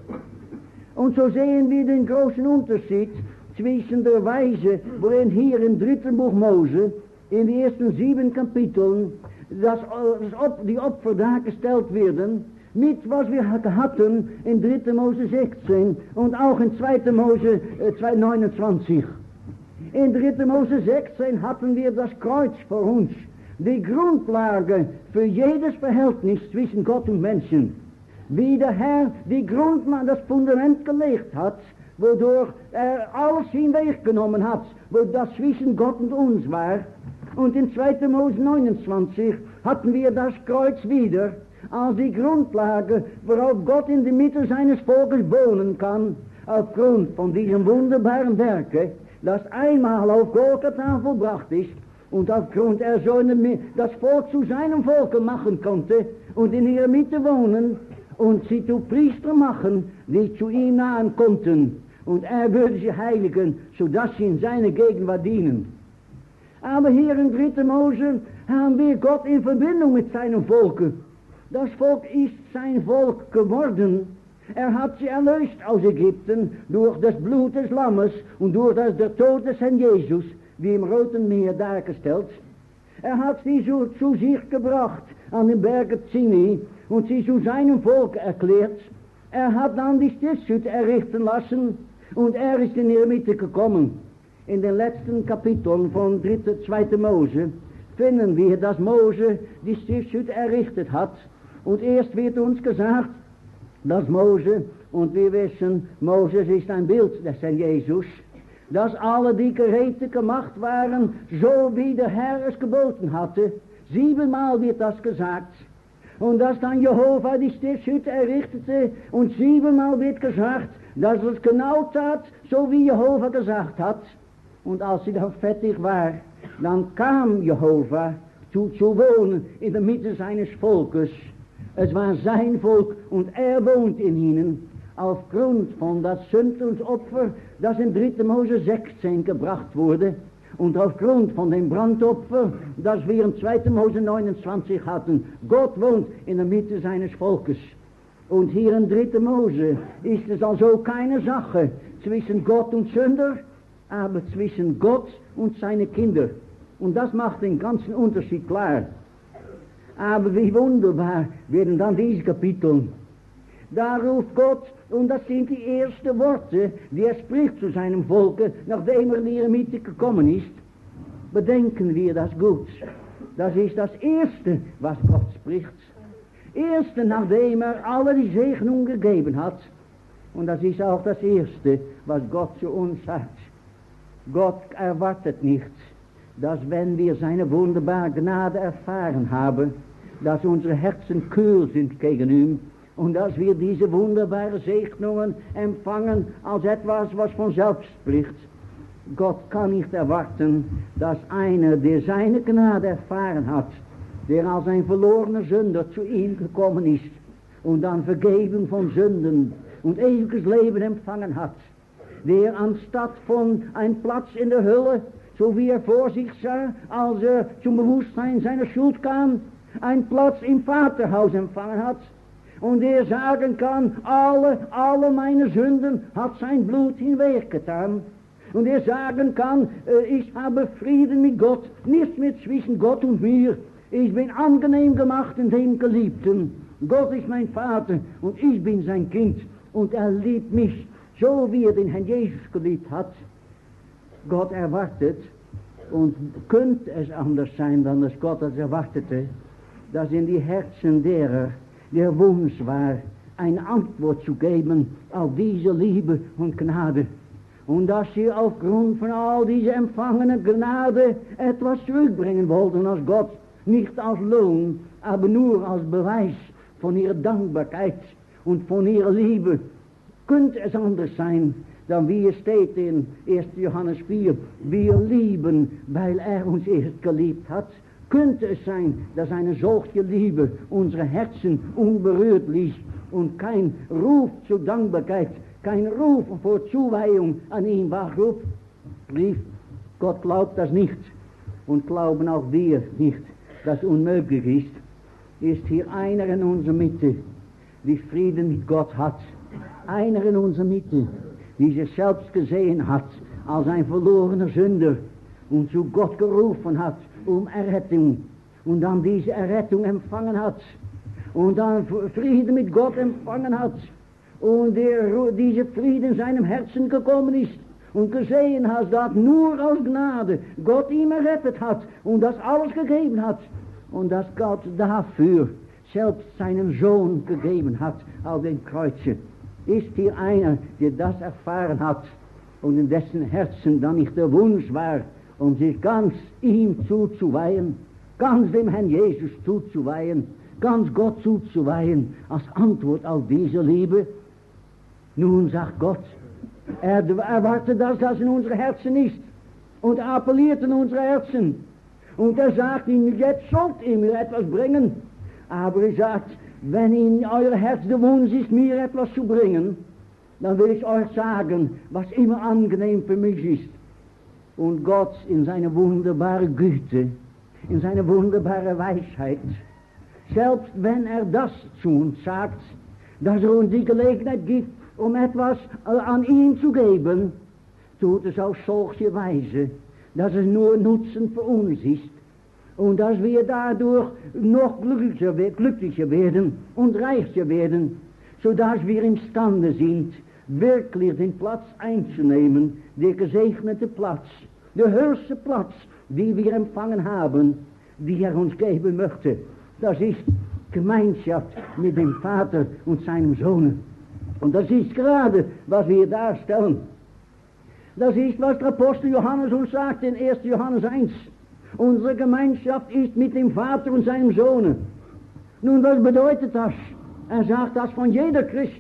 Und so sehen wir den großen Unterschied zwischen der Weise, worin hier im dritten Buch Mose, in den ersten sieben Kapiteln, dass, dass die Opfer dargestellt werden, mit was wir hatten in dritter Mose sechzehn und auch in zweiter Mose äh, neunundzwanzig. In dritter Mose sechzehn hatten wir das Kreuz vor uns, die Grundlage für jedes Verhältnis zwischen Gott und Menschen. Wie der Herr die Grundlage, das Fundament gelegt hat, wodurch er alles hinweggenommen hat, wo das zwischen Gott und uns war. Und in zweiter Mose neunundzwanzig hatten wir das Kreuz wieder als die Grundlage, worauf Gott in der Mitte seines Volkes wohnen kann, aufgrund von diesem wunderbaren Werke, das einmal auf Golgatha vollbracht ist und aufgrund er so in das Volk zu seinem Volke machen konnte und in ihrer Mitte wohnen und sie zu Priester machen, die zu ihm nahen konnten und er würde sie heiligen, sodass sie in seiner Gegenwart dienen. Aber hier in dritter Mose haben wir Gott in Verbindung mit seinem Volke. Das Volk ist sein Volk geworden. Er hat sie erlöst aus Ägypten durch das Blut des Lammes und durch das der Tod des Herrn Jesus, wie im Roten Meer dargestellt. Er hat sie so zu sich gebracht an den Berge Sinai und sie zu seinem Volk erklärt. Er hat dann die Stiftshütte errichten lassen und er ist in ihre Mitte gekommen. In den letzten Kapiteln von dritte, zweite Mose finden wir, dass Mose die Stiftshütte errichtet hat. Und erst wird uns gesagt, dass Mose, und wir wissen, Moses ist ein Bild des Herrn Jesus, dass alle die Geräte gemacht waren, so wie der Herr es geboten hatte. Siebenmal wird das gesagt. Und dass dann Jehova die Stiftshütte errichtete und siebenmal wird gesagt, dass es genau tat, so wie Jehova gesagt hat. Und als sie dann fertig war, dann kam Jehova zu, zu wohnen in der Mitte seines Volkes. Es war sein Volk und er wohnt in ihnen. Aufgrund von das Sündungsopfer, das in dritte Mose sechzehn gebracht wurde. Und aufgrund von dem Brandopfer, das wir in zweite Mose neunundzwanzig hatten. Gott wohnt in der Mitte seines Volkes. Und hier in dritte Mose ist es also keine Sache zwischen Gott und Sünder, aber zwischen Gott und seine Kinder. Und das macht den ganzen Unterschied klar. Aber wie wunderbar werden dann diese Kapitel. Da ruft Gott, und das sind die ersten Worte, die er spricht zu seinem Volke, nachdem er in ihre Mitte gekommen ist. Bedenken wir das gut. Das ist das Erste, was Gott spricht. Erste, nachdem er alle die Segnung gegeben hat. Und das ist auch das Erste, was Gott zu uns sagt. Gott erwartet nicht, dass wenn wir seine wunderbare Gnade erfahren haben, dass unsere Herzen kühl sind gegen ihn und dass wir diese wunderbaren Segnungen empfangen als etwas, was von selbst spricht. Gott kann nicht erwarten, dass einer, der seine Gnade erfahren hat, der als ein verlorener Sünder zu ihm gekommen ist und dann Vergebung von Sünden und ewiges Leben empfangen hat, der anstatt von ein Platz in der Hölle, so wie er vor sich sah, als er zum Bewusstsein seiner Schuld kam, ein Platz im Vaterhaus empfangen hat, und der sagen kann, alle, alle meine Sünden hat sein Blut hinweggetan. Und er sagen kann, äh, ich habe Frieden mit Gott, nichts mehr zwischen Gott und mir. Ich bin angenehm gemacht in dem Geliebten. Gott ist mein Vater und ich bin sein Kind. Und er liebt mich, so wie er den Herrn Jesus geliebt hat. Gott erwartet, und könnte es anders sein, dann dass Gott es erwartete, dass in die Herzen derer der Wunsch war, eine Antwort zu geben auf diese Liebe und Gnade. Und dass sie aufgrund von all dieser empfangenen Gnade etwas zurückbringen wollten als Gott. Nicht als Lohn, aber nur als Beweis von ihrer Dankbarkeit und von ihrer Liebe. Könnte es anders sein, dann wie es steht in erster Johannes vier, wir lieben, weil er uns erst geliebt hat. Könnte es sein, dass eine solche Liebe unsere Herzen unberührt ließ und kein Ruf zur Dankbarkeit, kein Ruf vor Zuweihung an ihn wachruft? Lieb, Gott glaubt das nicht und glauben auch wir nicht, dass unmöglich ist. Ist hier einer in unserer Mitte, die Frieden mit Gott hat. Einer in unserer Mitte, die sich selbst gesehen hat als ein verlorener Sünder und zu Gott gerufen hat um Errettung und dann diese Errettung empfangen hat und dann Frieden mit Gott empfangen hat und der, diese Frieden in seinem Herzen gekommen ist und gesehen hat, dass nur aus Gnade Gott ihm errettet hat und das alles gegeben hat und dass Gott dafür selbst seinen Sohn gegeben hat auf dem Kreuze. Ist hier einer, der das erfahren hat und in dessen Herzen dann nicht der Wunsch war, um sich ganz ihm zuzuweihen, ganz dem Herrn Jesus zuzuweihen, ganz Gott zuzuweihen, als Antwort auf diese Liebe? Nun sagt Gott, er erwartet, dass das in unsere Herzen ist und er appelliert in unsere Herzen und er sagt ihnen, jetzt sollt ihr mir etwas bringen, aber er sagt, wenn in euer Herz der Wunsch ist, mir etwas zu bringen, dann will ich euch sagen, was immer angenehm für mich ist. Und Gott in seine wunderbare Güte, in seine wunderbare Weisheit, selbst wenn er das zu uns sagt, dass er uns die Gelegenheit gibt, um etwas an ihn zu geben, tut es auf solche Weise, dass es nur Nutzen für uns ist. Und dass wir dadurch noch glücklicher, glücklicher werden und reicher werden, sodass wir imstande sind, wirklich den Platz einzunehmen, der gesegnete Platz, der höchste Platz, die wir empfangen haben, die er uns geben möchte. Das ist Gemeinschaft mit dem Vater und seinem Sohn. Und das ist gerade, was wir darstellen. Das ist, was der Apostel Johannes uns sagt in erster Johannes eins. Unsere Gemeinschaft ist mit dem Vater und seinem Sohn. Nun, was bedeutet das? Er sagt das von jeder Christ.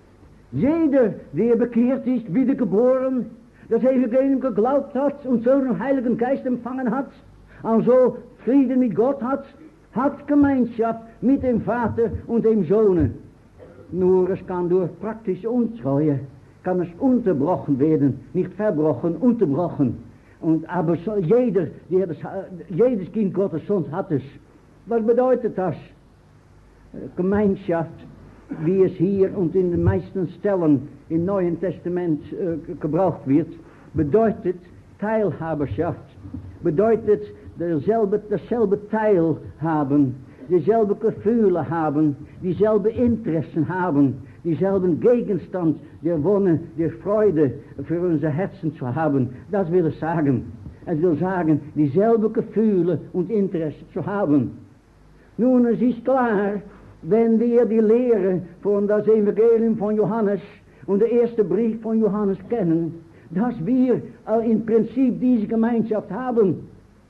Jeder, der bekehrt ist, wiedergeboren, das Evangelium geglaubt hat und so den Heiligen Geist empfangen hat, also Frieden mit Gott hat, hat Gemeinschaft mit dem Vater und dem Sohn. Nur es kann durch praktische Untreue, kann es unterbrochen werden, nicht verbrochen, unterbrochen. Und aber so, jeder, der das, jedes Kind Gottes sonst hat es. Was bedeutet das? Gemeinschaft, wie es hier und in den meisten Stellen im Neuen Testament äh, gebraucht wird, bedeutet Teilhaberschaft, bedeutet derselbe, dasselbe Teilhaben, dieselbe Gefühle haben, dieselbe Interessen haben, dieselben Gegenstand der Wonne, der Freude für unser Herzen zu haben. Das will es sagen. Es will sagen, dieselbe Gefühle und Interessen zu haben. Nun, es ist klar, wenn wir die Lehre von das Evangelium von Johannes und der erste Brief von Johannes kennen, dass wir im Prinzip diese Gemeinschaft haben.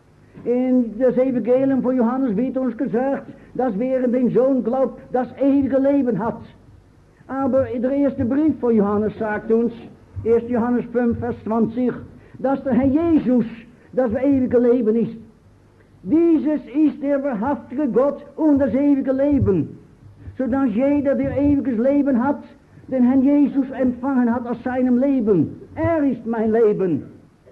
In das Evangelium von Johannes wird uns gesagt, dass wer den Sohn glaubt, das ewige Leben hat. Aber der erste Brief von Johannes sagt uns, erster Johannes fünf, Vers zwanzig, dass der Herr Jesus das ewige Leben ist. Dieses ist der wahrhaftige Gott und das ewige Leben, sodass jeder, der ewiges Leben hat, den Herrn Jesus empfangen hat aus seinem Leben. Er ist mein Leben.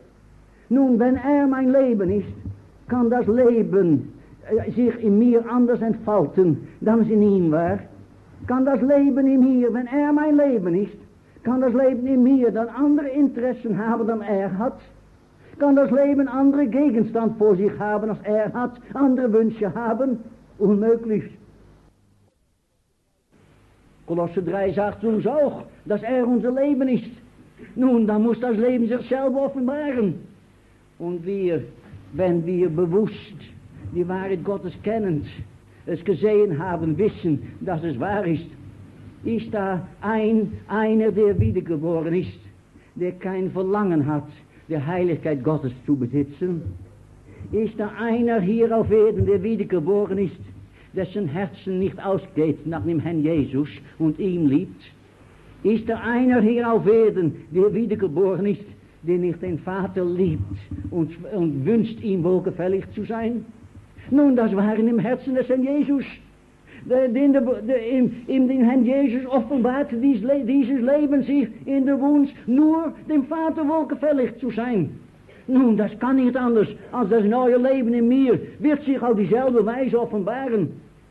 Nun, wenn er mein Leben ist, kann das Leben äh, sich in mir anders entfalten, dan es in ihm war. Kann das Leben in mir, wenn er mein Leben ist, kann das Leben in mir dann andere Interessen haben, dan er hat. Kann das Leben andere Gegenstand vor sich haben, als er hat, andere Wünsche haben? Unmöglich. Kolosser drei sagt uns auch, dass er unser Leben ist. Nun, dann muss das Leben sich selber offenbaren. Und wir, wenn wir bewusst die Wahrheit Gottes kennend, es gesehen haben, wissen, dass es wahr ist, ist da ein, einer, der wiedergeboren ist, der kein Verlangen hat, der Heiligkeit Gottes zu besitzen? Ist da einer hier auf Erden, der wiedergeboren ist, dessen Herzen nicht ausgeht nach dem Herrn Jesus und ihm liebt? Ist da einer hier auf Erden, der wiedergeboren ist, der nicht den Vater liebt und, und wünscht, ihm wohlgefällig zu sein? Nun, das waren im Herzen des Herrn Jesus. Den, der, der, in, in den Herrn Jesus offenbarte dies, dieses Leben sich in der Wunsch, nur dem Vater wohlgefällig zu sein. Nun, das kann nicht anders, als das neue Leben in mir wird sich auf dieselbe Weise offenbaren.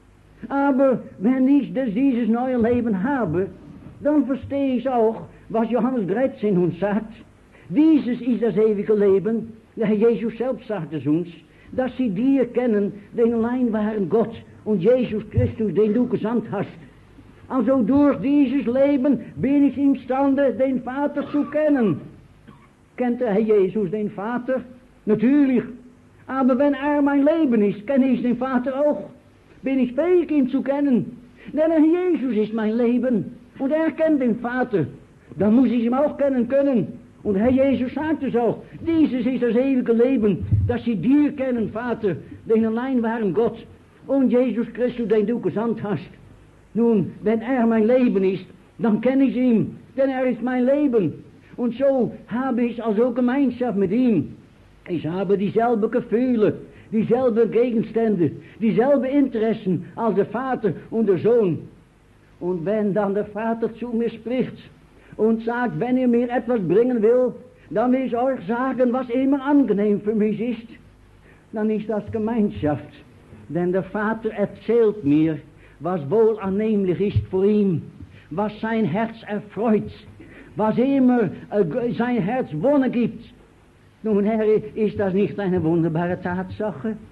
Aber wenn ich das, dieses neue Leben habe, dann verstehe ich auch, was Johannes dreizehn uns sagt. Dieses ist das ewige Leben. Der Herr Jesus selbst sagt es uns, dass sie dir kennen, den allein wahren Gott und Jesus Christus, den du gesandt hast. Also durch dieses Leben bin ich imstande, den Vater zu kennen. Kennt der Herr Jesus den Vater? Natürlich. Aber wenn er mein Leben ist, kenne ich den Vater auch. Bin ich fähig, ihn zu kennen. Denn der Herr Jesus ist mein Leben und er kennt den Vater. Dann muss ich ihn auch kennen können. Und Herr Jesus sagt es auch, dieses ist das ewige Leben, dass sie dir kennen, Vater, den allein wahren Gott und Jesus Christus, den du gesandt hast. Nun, wenn er mein Leben ist, dann kenne ich ihn, denn er ist mein Leben. Und so habe ich also Gemeinschaft mit ihm. Ich habe dieselbe Gefühle, dieselbe Gegenstände, dieselbe Interessen als der Vater und der Sohn. Und wenn dann der Vater zu mir spricht und sagt, wenn ihr mir etwas bringen will, dann will ich euch sagen, was immer angenehm für mich ist, dann ist das Gemeinschaft. Denn der Vater erzählt mir, was wohl annehmlich ist für ihn, was sein Herz erfreut, was immer äh, sein Herz Wonne gibt. Nun, Herr, ist das nicht eine wunderbare Tatsache?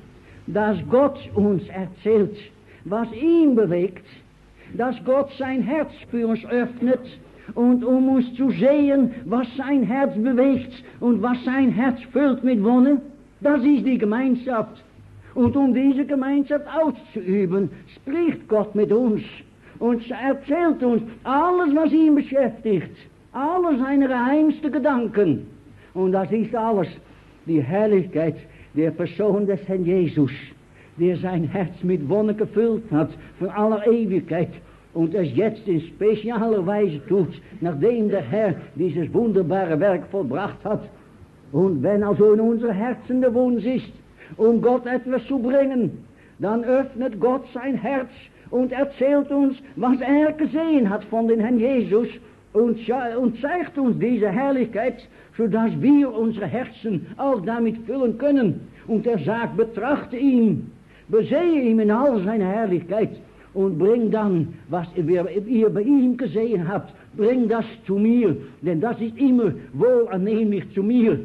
dass Gott uns erzählt, was ihn bewegt, dass Gott sein Herz für uns öffnet und um uns zu sehen, was sein Herz bewegt und was sein Herz füllt mit Wonne, das ist die Gemeinschaft. Und um diese Gemeinschaft auszuüben, spricht Gott mit uns und erzählt uns alles, was ihn beschäftigt, alle seine geheimsten Gedanken. Und das ist alles die Herrlichkeit der Person des Herrn Jesus, der sein Herz mit Wonne gefüllt hat von aller Ewigkeit und es jetzt in spezieller Weise tut, nachdem der Herr dieses wunderbare Werk vollbracht hat. Und wenn also in unseren Herzen der Wunsch ist, um Gott etwas zu bringen, dann öffnet Gott sein Herz und erzählt uns, was er gesehen hat von den Herrn Jesus und, und zeigt uns diese Herrlichkeit, sodass wir unsere Herzen auch damit füllen können. Und er sagt, betrachte ihn, besehe ihn in all seiner Herrlichkeit und bring dann, was ihr bei ihm gesehen habt, bring das zu mir, denn das ist immer wohlannehmlich zu mir.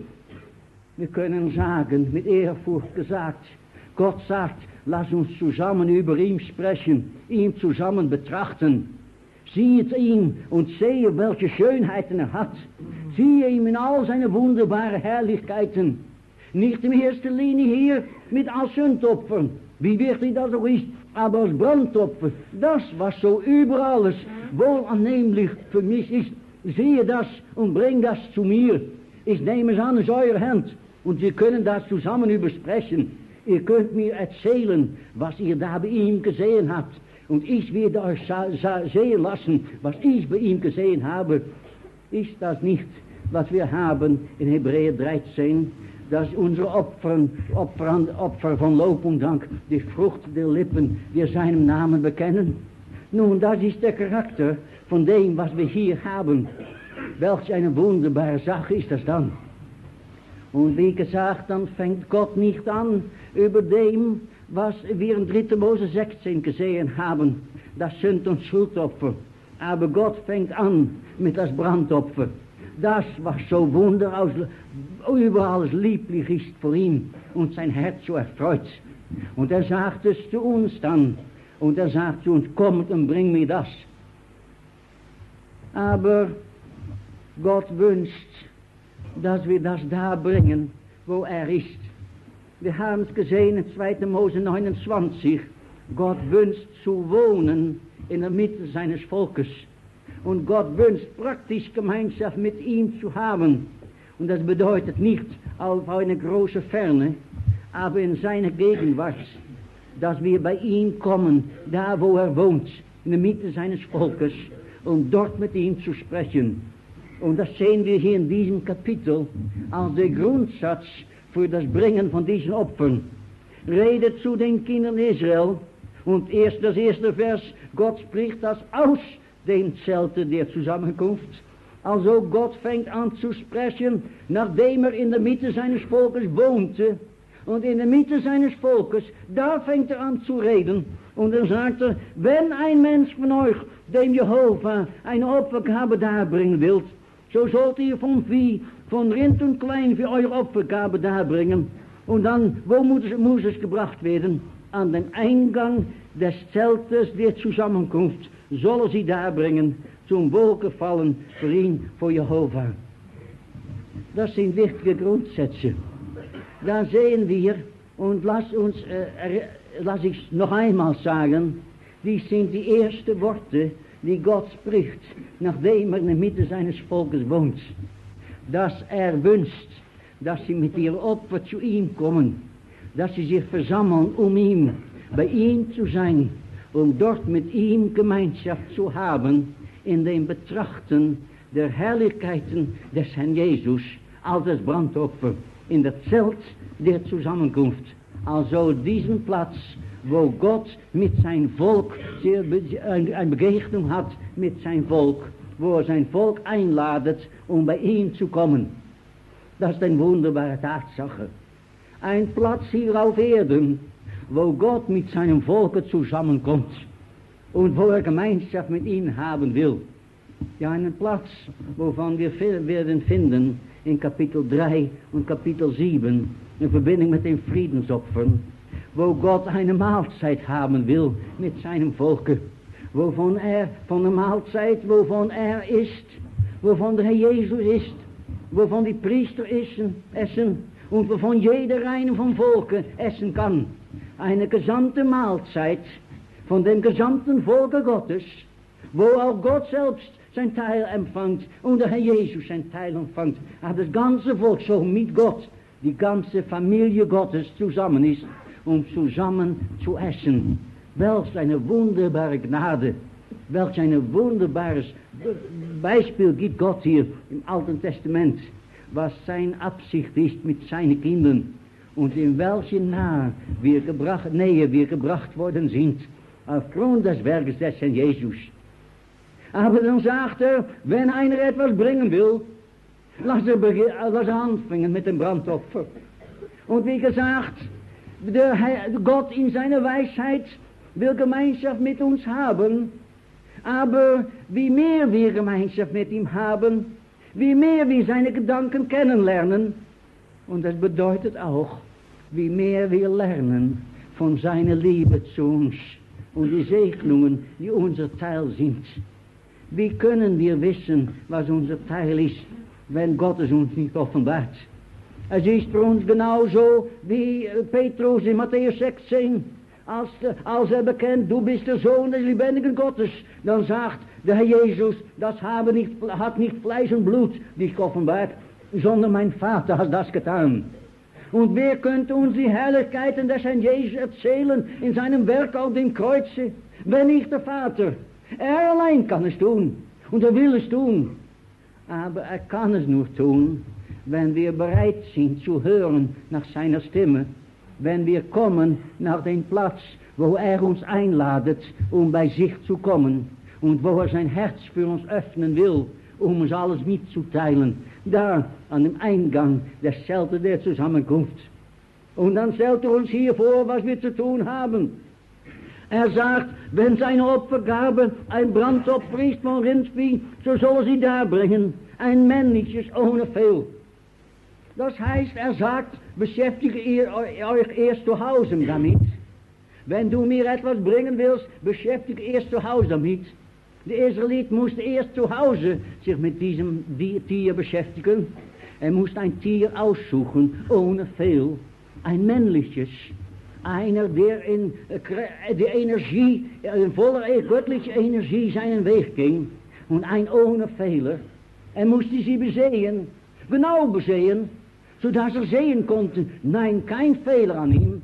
Wir können sagen, mit Ehrfurcht gesagt, Gott sagt, lass uns zusammen über ihn sprechen, ihn zusammen betrachten. Siehe ihn und sehe, welche Schönheiten er hat. Siehe ihm in all seine wunderbaren Herrlichkeiten. Nicht in erster Linie hier mit als Sündopfern, wie wichtig das auch ist, aber als Brandopfer. Das, was so überall ist, wohlannehmlich für mich ist, siehe das und bring das zu mir. Ich nehme es an, es ist eure Hand und wir können das zusammen übersprechen. Ihr könnt mir erzählen, was ihr da bei ihm gesehen habt. Und ich werde euch sehen lassen, was ich bei ihm gesehen habe. Ist das nicht, was wir haben in Hebräer dreizehn, dass unsere Opfer, Opfer, Opfer von Lob und Dank, die Frucht der Lippen, wir seinem Namen bekennen? Nun, das ist der Charakter von dem, was wir hier haben. Welch eine wunderbare Sache ist das dann? Und wie gesagt, dann fängt Gott nicht an über dem, was wir in dritter Mose sechzehn gesehen haben, das Sünd- und Schuldopfer. Aber Gott fängt an mit das Brandopfer. Das, was so wunderbar, überall lieblich ist für ihn und sein Herz so erfreut. Und er sagt es zu uns dann. Und er sagt zu uns, kommt und bring mir das. Aber Gott wünscht, dass wir das da bringen, wo er ist. Wir haben es gesehen in zweiter Mose neunundzwanzig. Gott wünscht zu wohnen in der Mitte seines Volkes. Und Gott wünscht praktisch Gemeinschaft mit ihm zu haben. Und das bedeutet nicht auf eine große Ferne, aber in seiner Gegenwart, dass wir bei ihm kommen, da wo er wohnt, in der Mitte seines Volkes, um dort mit ihm zu sprechen. Und das sehen wir hier in diesem Kapitel als der Grundsatz für das Bringen von diesen Opfern. Redet zu den Kindern Israel und erst das erste Vers, Gott spricht das aus dem Zelte der Zusammenkunft. Also Gott fängt an zu sprechen, nachdem er in der Mitte seines Volkes wohnte. Und in der Mitte seines Volkes, da fängt er an zu reden. Und dann sagt er, wenn ein Mensch von euch dem Jehova eine Opfergabe darbringen wilt, so sollt ihr von Vieh, von Rind und Klein für eure Opfergabe darbringen. Und dann, wo muss es, muss es gebracht werden? An den Eingang des Zeltes der Zusammenkunft sollen sie darbringen, zum Wohlgefallen für ihn, für Jehova. Das sind wichtige Grundsätze. Da sehen wir, und lass uns, äh, lass ich noch einmal sagen, dies sind die ersten Worte, die Gott spricht, nachdem er in der Mitte seines Volkes wohnt. Dass er wünscht, dass sie mit ihrem Opfer zu ihm kommen, dass sie sich versammeln, um ihm, bei ihm zu sein, um dort mit ihm Gemeinschaft zu haben, in dem Betrachten der Herrlichkeiten des Herrn Jesus, als das Brandopfer, in der Zelt der Zusammenkunft. Also diesen Platz, wo Gott mit sein Volk eine Begegnung hat mit sein Volk, wo er sein Volk einladet, um bei ihm zu kommen. Das ist eine wunderbare Tatsache. Ein Platz hier auf Erden, wo Gott mit seinem Volk zusammenkommt und wo er Gemeinschaft mit ihnen haben will. Ja, einen Platz, wovon wir werden finden in Kapitel drei und Kapitel sieben, in Verbindung mit den Friedensopfern, wo Gott eine Mahlzeit haben will mit seinem Volke, wovon er, von der Mahlzeit, wovon er ist, wovon der Herr Jesus ist, wovon die Priester essen, essen und wovon jeder eine vom Volke essen kann. Eine gesamte Mahlzeit von dem gesamten Volke Gottes, wo auch Gott selbst sein Teil empfängt und der Herr Jesus sein Teil empfängt. Aber das ganze Volk so mit Gott, die ganze Familie Gottes zusammen ist, um zusammen zu essen. Welch eine wunderbare Gnade, welch ein wunderbares Beispiel gibt Gott hier im Alten Testament, was seine Absicht ist mit seinen Kindern und in welche Nähe wir gebracht, Nähe wir gebracht worden sind, aufgrund des Werkes des Herrn Jesus. Aber dann sagt er, wenn einer etwas bringen will, lass er, lass er anfangen mit dem Brandopfer. Und wie gesagt, der Herr, Gott in seiner Weisheit will Gemeinschaft mit uns haben, aber wie mehr wir Gemeinschaft mit ihm haben, wie mehr wir seine Gedanken kennenlernen, und das bedeutet auch, wie mehr wir lernen von seiner Liebe zu uns und die Segnungen, die unser Teil sind. Wie können wir wissen, was unser Teil ist, wenn Gott es uns nicht offenbart? Es ist für uns genauso wie Petrus in Matthäus sechzehn, als, als er bekennt, du bist der Sohn des lebendigen Gottes, dann sagt der Herr Jesus, das habe nicht, hat nicht Fleisch und Blut dich offenbart, sondern mein Vater hat das getan. Und wer könnte uns die Herrlichkeiten des Herrn Jesus erzählen in seinem Werk auf dem Kreuze, wenn nicht der Vater? Er allein kann es tun und er will es tun, aber er kann es nur tun, wenn wir bereit sind zu hören nach seiner Stimme, wenn wir kommen nach dem Platz, wo er uns einladet, um bei sich zu kommen und wo er sein Herz für uns öffnen will, um uns alles mitzuteilen, da an dem Eingang des Zeltes der Zusammenkunft. Und dann stellt er uns hier vor, was wir zu tun haben. Er sagt, wenn seine Opfergabe ein Brandopfer ist von Rindvieh, so soll sie darbringen, ein männliches ohne Fehl. Das heißt, er sagt, beschäftige ihr euch erst zu Hause damit. Wenn du mir etwas bringen willst, beschäftige erst zu Hause damit. Der Israelit musste erst zu Hause sich mit diesem Tier beschäftigen. Er musste ein Tier aussuchen, ohne Fehl, ein männliches. Einer, der in der Energie, in voller göttlicher Energie seinen Weg ging. Und ein ohne Fehler. Er musste sie besehen, genau besehen, sodass er sehen konnte, nein, kein Fehler an ihm.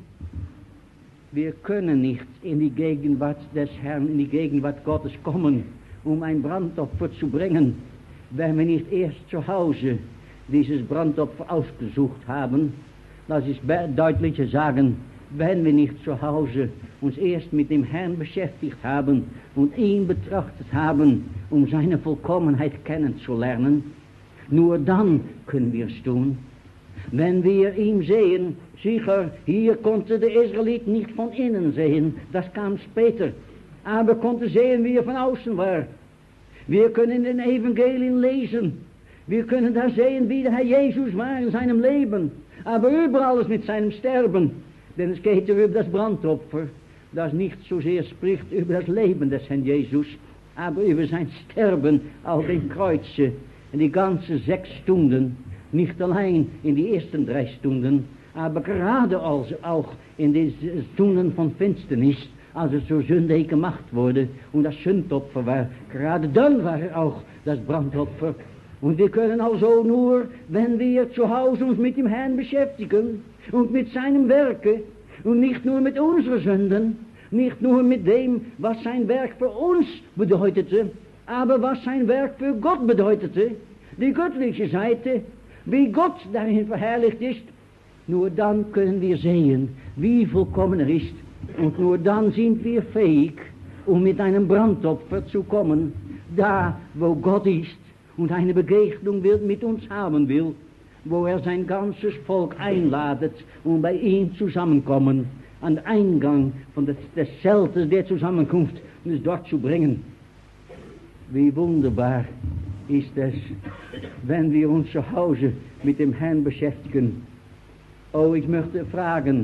Wir können nicht in die Gegenwart des Herrn, in die Gegenwart Gottes kommen, um ein Brandopfer zu bringen, wenn wir nicht erst zu Hause dieses Brandopfer ausgesucht haben. Das ist deutlicher sagen, wenn wir nicht zu Hause uns erst mit dem Herrn beschäftigt haben und ihn betrachtet haben, um seine Vollkommenheit kennenzulernen, nur dann können wir es tun. Wenn wir ihn sehen, sicher, hier konnte der Israelit nicht von innen sehen, das kam später, aber konnte sehen, wie er von außen war. Wir können in den Evangelien lesen, wir können da sehen, wie der Herr Jesus war in seinem Leben, aber über alles mit seinem Sterben, denn es geht über das Brandopfer, das nicht so sehr spricht über das Leben des Herrn Jesus, aber über sein Sterben auf dem Kreuze, in die ganze sechs Stunden, nicht allein in die ersten drei Stunden, aber gerade also auch in den Stunden von Finsternis, als es zur Sünde gemacht wurde und das Sündopfer war, gerade dann war er auch das Brandopfer. Und wir können also nur, wenn wir zu Hause uns mit dem Herrn beschäftigen und mit seinem Werke und nicht nur mit unseren Sünden, nicht nur mit dem, was sein Werk für uns bedeutete, aber was sein Werk für Gott bedeutete, die göttliche Seite, wie Gott darin verherrlicht ist, nur dann können wir sehen, wie vollkommen er ist. Und nur dann sind wir fähig, um mit einem Brandopfer zu kommen, da wo Gott ist und eine Begegnung wird mit uns haben will, wo er sein ganzes Volk einladet, um bei ihm zusammenkommen, an den Eingang von des, des Zeltes der Zusammenkunft, und es dort zu bringen. Wie wunderbar ist es, wenn wir uns zu Hause mit dem Herrn beschäftigen. Oh, ich möchte fragen,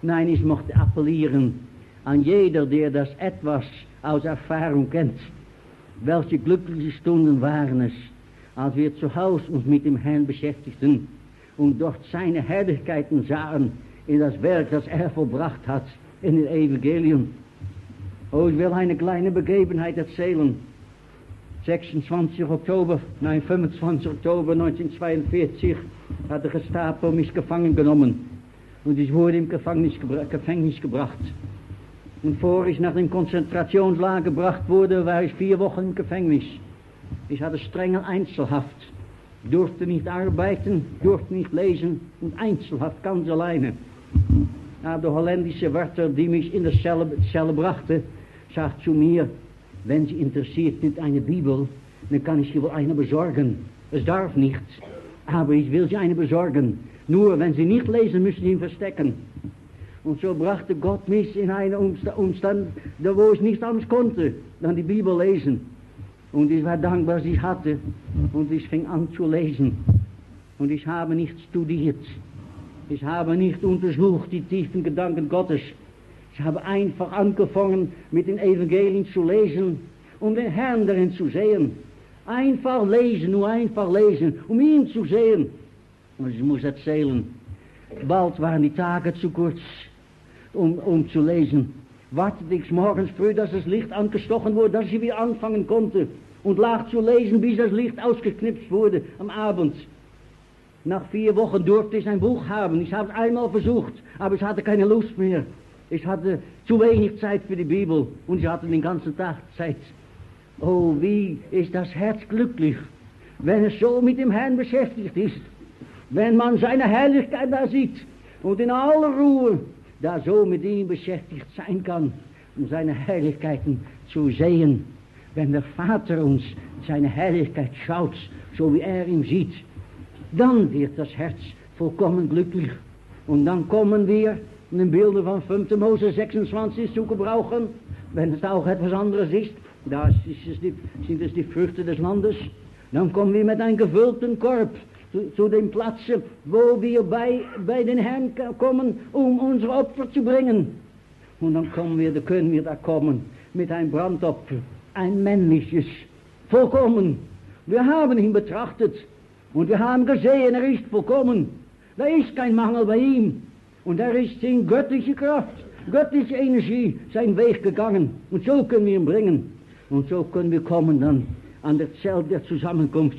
Nein, ich möchte appellieren an jeder, der das etwas aus Erfahrung kennt. Welche glückliche Stunden waren es, als wir zu Hause uns mit dem Herrn beschäftigten und dort seine Herrlichkeiten sahen in das Werk, das er vollbracht hat in dem Evangelium. Oh, ich will eine kleine Begebenheit erzählen. sechsundzwanzigsten Oktober, nein, fünfundzwanzigsten Oktober neunzehnhundertzweiundvierzig hat der Gestapo mich gefangen genommen und ich wurde im Gefängnis, gebra Gefängnis gebracht. Und bevor ich nach dem Konzentrationslager gebracht wurde, war ich vier Wochen im Gefängnis. Ich hatte strenge Einzelhaft, durfte nicht arbeiten, durfte nicht lesen und Einzelhaft ganz alleine. Aber der holländische Wärter, die mich in der Zelle, Zelle brachte, sagt zu mir, wenn Sie interessiert sind eine Bibel, dann kann ich Sie wohl eine besorgen. Es darf nicht, aber ich will Sie eine besorgen. Nur, wenn Sie nicht lesen, müssen Sie ihn verstecken. Und so brachte Gott mich in einen Umstand, wo ich nichts anderes konnte, dann die Bibel lesen. Und ich war dankbar, dass ich hatte. Und ich fing an zu lesen. Und ich habe nicht studiert. Ich habe nicht untersucht die tiefen Gedanken Gottes. Ich habe einfach angefangen, mit den Evangelien zu lesen, um den Herrn darin zu sehen. Einfach lesen, nur einfach lesen, um ihn zu sehen. Und ich muss erzählen, bald waren die Tage zu kurz, um, um zu lesen. Wartete ich morgens früh, dass das Licht angestochen wurde, dass ich wieder anfangen konnte. Und lag zu lesen, bis das Licht ausgeknipst wurde am Abend. Nach vier Wochen durfte ich ein Buch haben. Ich habe es einmal versucht, aber ich hatte keine Lust mehr. Ich hatte zu wenig Zeit für die Bibel und ich hatte den ganzen Tag Zeit. Oh, wie ist das Herz glücklich, wenn es so mit dem Herrn beschäftigt ist. Wenn man seine Herrlichkeit da sieht und in aller Ruhe da so mit ihm beschäftigt sein kann, um seine Herrlichkeiten zu sehen. Wenn der Vater uns seine Herrlichkeit schaut, so wie er ihn sieht, dann wird das Herz vollkommen glücklich. Und dann kommen wir, um den Bilder von fünften Mose sechsundzwanzig zu gebrauchen, wenn es auch etwas anderes ist, da ist es die, sind es die Früchte des Landes, dann kommen wir mit einem gefüllten Korb zu, zu dem Platz, wo wir bei, bei den Herrn kommen, um unsere Opfer zu bringen. Und dann kommen wir, da können wir da kommen mit einem Brandopfer, ein männliches, vollkommen. Wir haben ihn betrachtet und wir haben gesehen, er ist vollkommen. Da ist kein Mangel bei ihm. Und er ist in göttliche Kraft, göttliche Energie seinen Weg gegangen. Und so können wir ihn bringen. Und so können wir kommen dann an der Zelt der Zusammenkunft.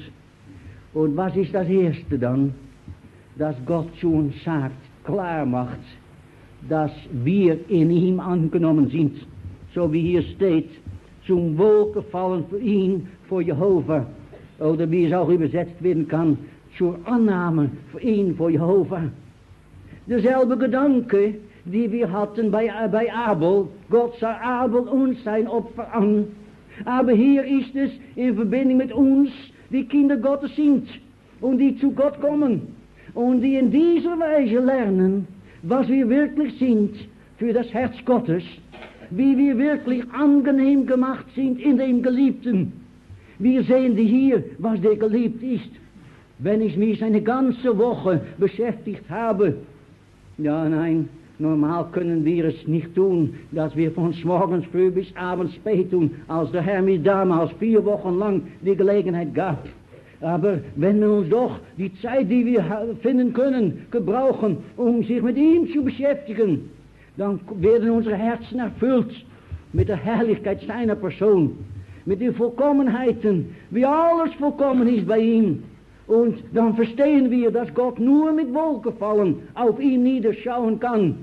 Und was ist das Erste dann? Dass Gott zu uns sagt, klar macht, dass wir in ihm angenommen sind. So wie hier steht, zum Wohlgefallen für ihn, für Jehova. Oder wie es auch übersetzt werden kann, zur Annahme für ihn, für Jehova. Derselbe Gedanke, die wir hatten bei, bei Abel. Gott sah Abel uns sein Opfer an. Aber hier ist es in Verbindung mit uns, die Kinder Gottes sind und die zu Gott kommen und die in dieser Weise lernen, was wir wirklich sind für das Herz Gottes, wie wir wirklich angenehm gemacht sind in dem Geliebten. Wir sehen die hier, was der geliebt ist. Wenn ich mich eine ganze Woche beschäftigt habe, ja, nein, normal können wir es nicht tun, dass wir von morgens früh bis abends spät tun, als der Herr mir damals vier Wochen lang die Gelegenheit gab. Aber wenn wir uns doch die Zeit, die wir finden können, gebrauchen, um sich mit ihm zu beschäftigen, dann werden unsere Herzen erfüllt mit der Herrlichkeit seiner Person, mit den Vollkommenheiten, wie alles vollkommen ist bei ihm. Und dann verstehen wir, dass Gott nur mit Wohlgefallen auf ihn niederschauen kann.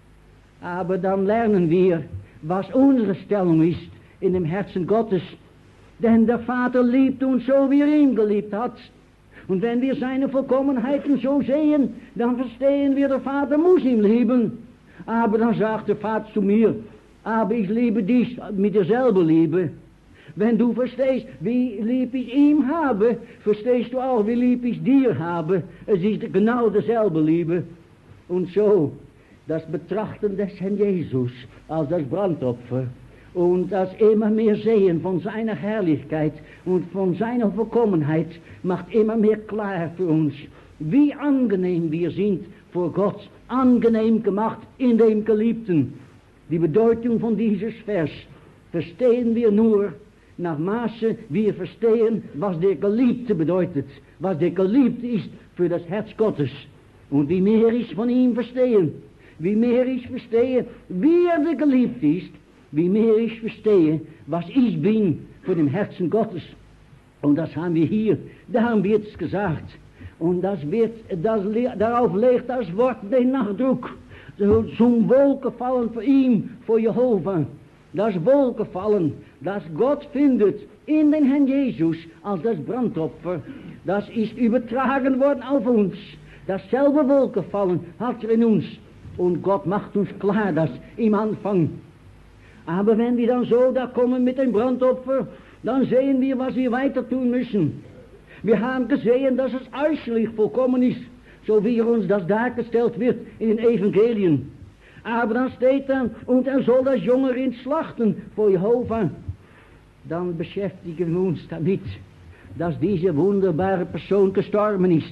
Aber dann lernen wir, was unsere Stellung ist in dem Herzen Gottes. Denn der Vater liebt uns so, wie er ihn geliebt hat. Und wenn wir seine Vollkommenheiten so sehen, dann verstehen wir, der Vater muss ihn lieben. Aber dann sagt der Vater zu mir, aber ich liebe dich mit derselben Liebe. Wenn du verstehst, wie lieb ich ihm habe, verstehst du auch, wie lieb ich dir habe. Es ist genau dieselbe Liebe. Und so, das Betrachten des Herrn Jesus als das Brandopfer und das immer mehr Sehen von seiner Herrlichkeit und von seiner Vollkommenheit macht immer mehr klar für uns, wie angenehm wir sind vor Gott, angenehm gemacht in dem Geliebten. Die Bedeutung von dieses Vers verstehen wir nur nach Maße, wir verstehen, was der Geliebte bedeutet, was der Geliebte ist für das Herz Gottes. Und wie mehr ich von ihm verstehe, wie mehr ich verstehe, wie er der Geliebte ist, wie mehr ich verstehe, was ich bin für dem Herzen Gottes. Und das haben wir hier, darum wird es gesagt. Und das wird, das, darauf legt das Wort den Nachdruck. So, zum Wohlgefallen für ihn, für Jehova. Das Wohlgefallen, das Gott findet in den Herrn Jesus als das Brandopfer, das ist übertragen worden auf uns. Dasselbe Wohlgefallen hat er in uns. Und Gott macht uns klar, das im Anfang. Aber wenn wir dann so da kommen mit dem Brandopfer, dann sehen wir, was wir weiter tun müssen. Wir haben gesehen, dass es äußerlich vollkommen ist, so wie uns das dargestellt wird in den Evangelien. Aber dann steht dann, und er soll das junge Rind schlachten vor Jehova. Dann beschäftigen wir uns damit, dass diese wunderbare Person gestorben ist.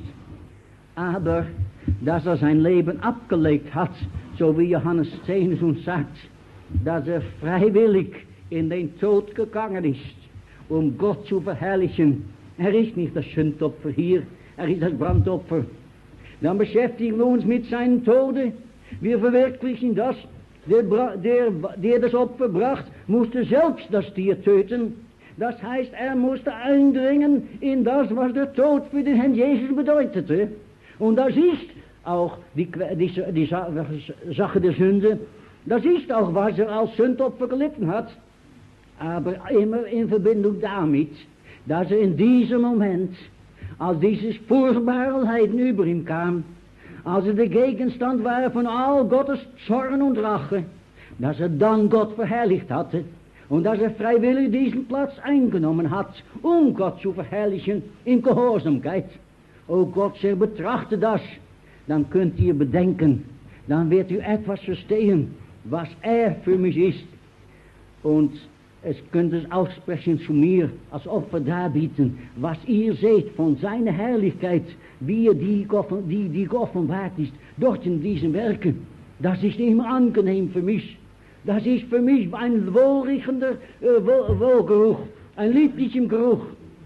Aber, dass er sein Leben abgelegt hat, so wie Johannes zehn uns sagt, dass er freiwillig in den Tod gegangen ist, um Gott zu verherrlichen. Er ist nicht das Sündopfer hier, er ist das Brandopfer. Dann beschäftigen wir uns mit seinem Tode. Wir verwirklichen das. Der, der, der das Opfer bracht, musste selbst das Tier töten. Das heißt, er musste eindringen in das, was der Tod für den Herrn Jesus bedeutete. Und das ist auch die, die, die Sache der Sünde. Das ist auch, was er als Sündopfer gelitten hat. Aber immer in Verbindung damit, dass er in diesem Moment, als dieses furchtbare Leiden über ihm kam, als er der Gegenstand war von all Gottes Zorn und Rache, dass er dann Gott verherrlicht hatte und dass er freiwillig diesen Platz eingenommen hat, um Gott zu verherrlichen in Gehorsamkeit. O Gott, sehr betrachte das, dann könnt ihr bedenken, dann werdet ihr etwas verstehen, was er für mich ist. Und es könnt es aussprechen zu mir, als Opfer darbieten, was ihr seht von seiner Herrlichkeit, wie er die, die, die geoffenbart ist, dort in diesen Werken. Das ist immer angenehm für mich. Das ist für mich ein wohlriechender äh, Wohl, Wohlgeruch, ein lieblicher Geruch.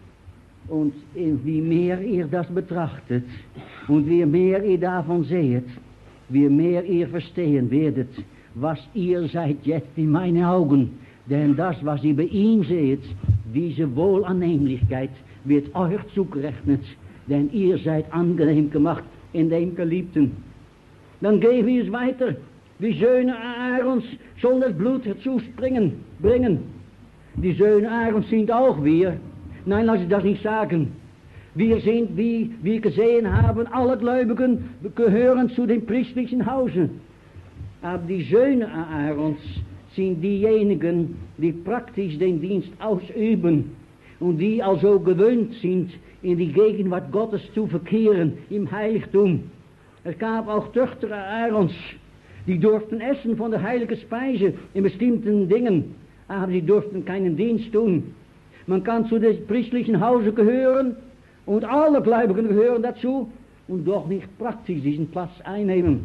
Und wie mehr ihr das betrachtet und wie mehr ihr davon seht, wie mehr ihr verstehen werdet, was ihr seid jetzt in meinen Augen. Denn das, was ihr bei ihm seht, diese Wohlannehmlichkeit, wird euch zugerechnet, denn ihr seid angenehm gemacht in dem Geliebten. Dann gehen wir es weiter. Die Söhne Aarons sollen das Blut herzuspringen, bringen. Die Söhne Aarons sind auch wir. Nein, lass ich das nicht sagen. Wir sind, wie wir gesehen haben, alle Gläubigen gehören zu dem priesterlichen Hause. Aber die Söhne Aarons sind diejenigen, die praktisch den Dienst ausüben und die also gewöhnt sind, in die Gegenwart Gottes zu verkehren im Heiligtum. Es gab auch Töchter Aarons, die durften essen von der heiligen Speise in bestimmten Dingen, aber sie durften keinen Dienst tun. Man kann zu dem priesterlichen Hause gehören und alle Gläubigen gehören dazu und doch nicht praktisch diesen Platz einnehmen.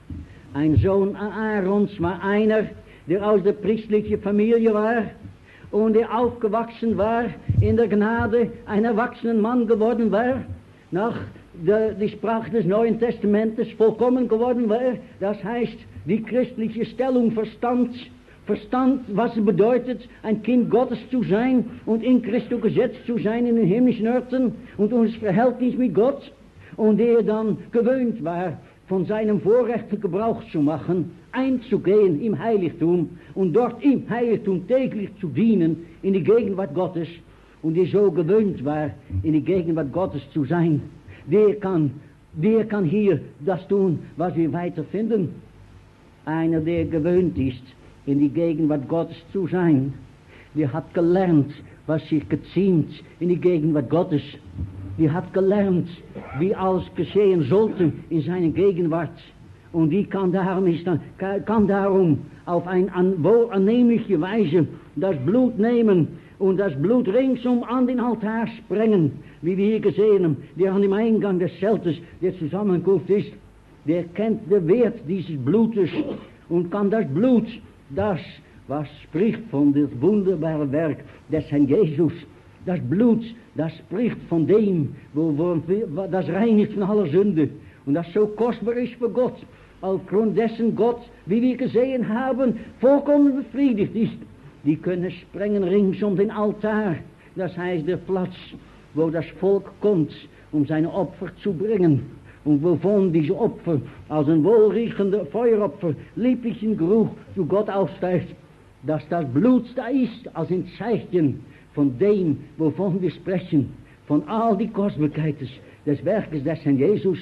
Ein Sohn Aarons war einer, der aus der priesterlichen Familie war und der aufgewachsen war, in der Gnade ein erwachsener Mann geworden war, nach der die Sprache des Neuen Testamentes vollkommen geworden war, das heißt, die christliche Stellung verstand, verstand, was es bedeutet, ein Kind Gottes zu sein und in Christus gesetzt zu sein in den himmlischen Orten und unser Verhältnis mit Gott, und der dann gewöhnt war, von seinem Vorrecht Gebrauch zu machen, einzugehen im Heiligtum und dort im Heiligtum täglich zu dienen in die Gegenwart Gottes, und der so gewöhnt war, in die Gegenwart Gottes zu sein, der kann, der kann hier das tun, was wir weiterfinden. Einer, der gewöhnt ist, in die Gegenwart Gottes zu sein, der hat gelernt, was sich geziemt in die Gegenwart Gottes. Die hat gelernt, wie alles geschehen sollte in seiner Gegenwart. Und die kann darum, ist dann, kann darum auf eine wohlannehmliche Weise das Blut nehmen und das Blut ringsum an den Altar sprengen. wie wir hier gesehen haben, der an dem Eingang des Zeltes, der Zusammenkunft ist, der kennt den Wert dieses Blutes und kann das Blut, das, was spricht von dem wunderbaren Werk des Herrn Jesus, das Blut, das spricht von dem, wo, wo, das reinigt von aller Sünde und das so kostbar ist für Gott, aufgrund dessen Gott, wie wir gesehen haben, vollkommen befriedigt ist. Die können sprengen rings um den Altar, das heißt der Platz, wo das Volk kommt, um seine Opfer zu bringen. Und wovon diese Opfer als ein wohlriechender Feueropfer, lieblichen Geruch zu Gott aufsteigt, dass das Blut da ist, als ein Zeichen von dem, wovon wir sprechen, von all die Kostbarkeit des, des Werkes des Herrn Jesus.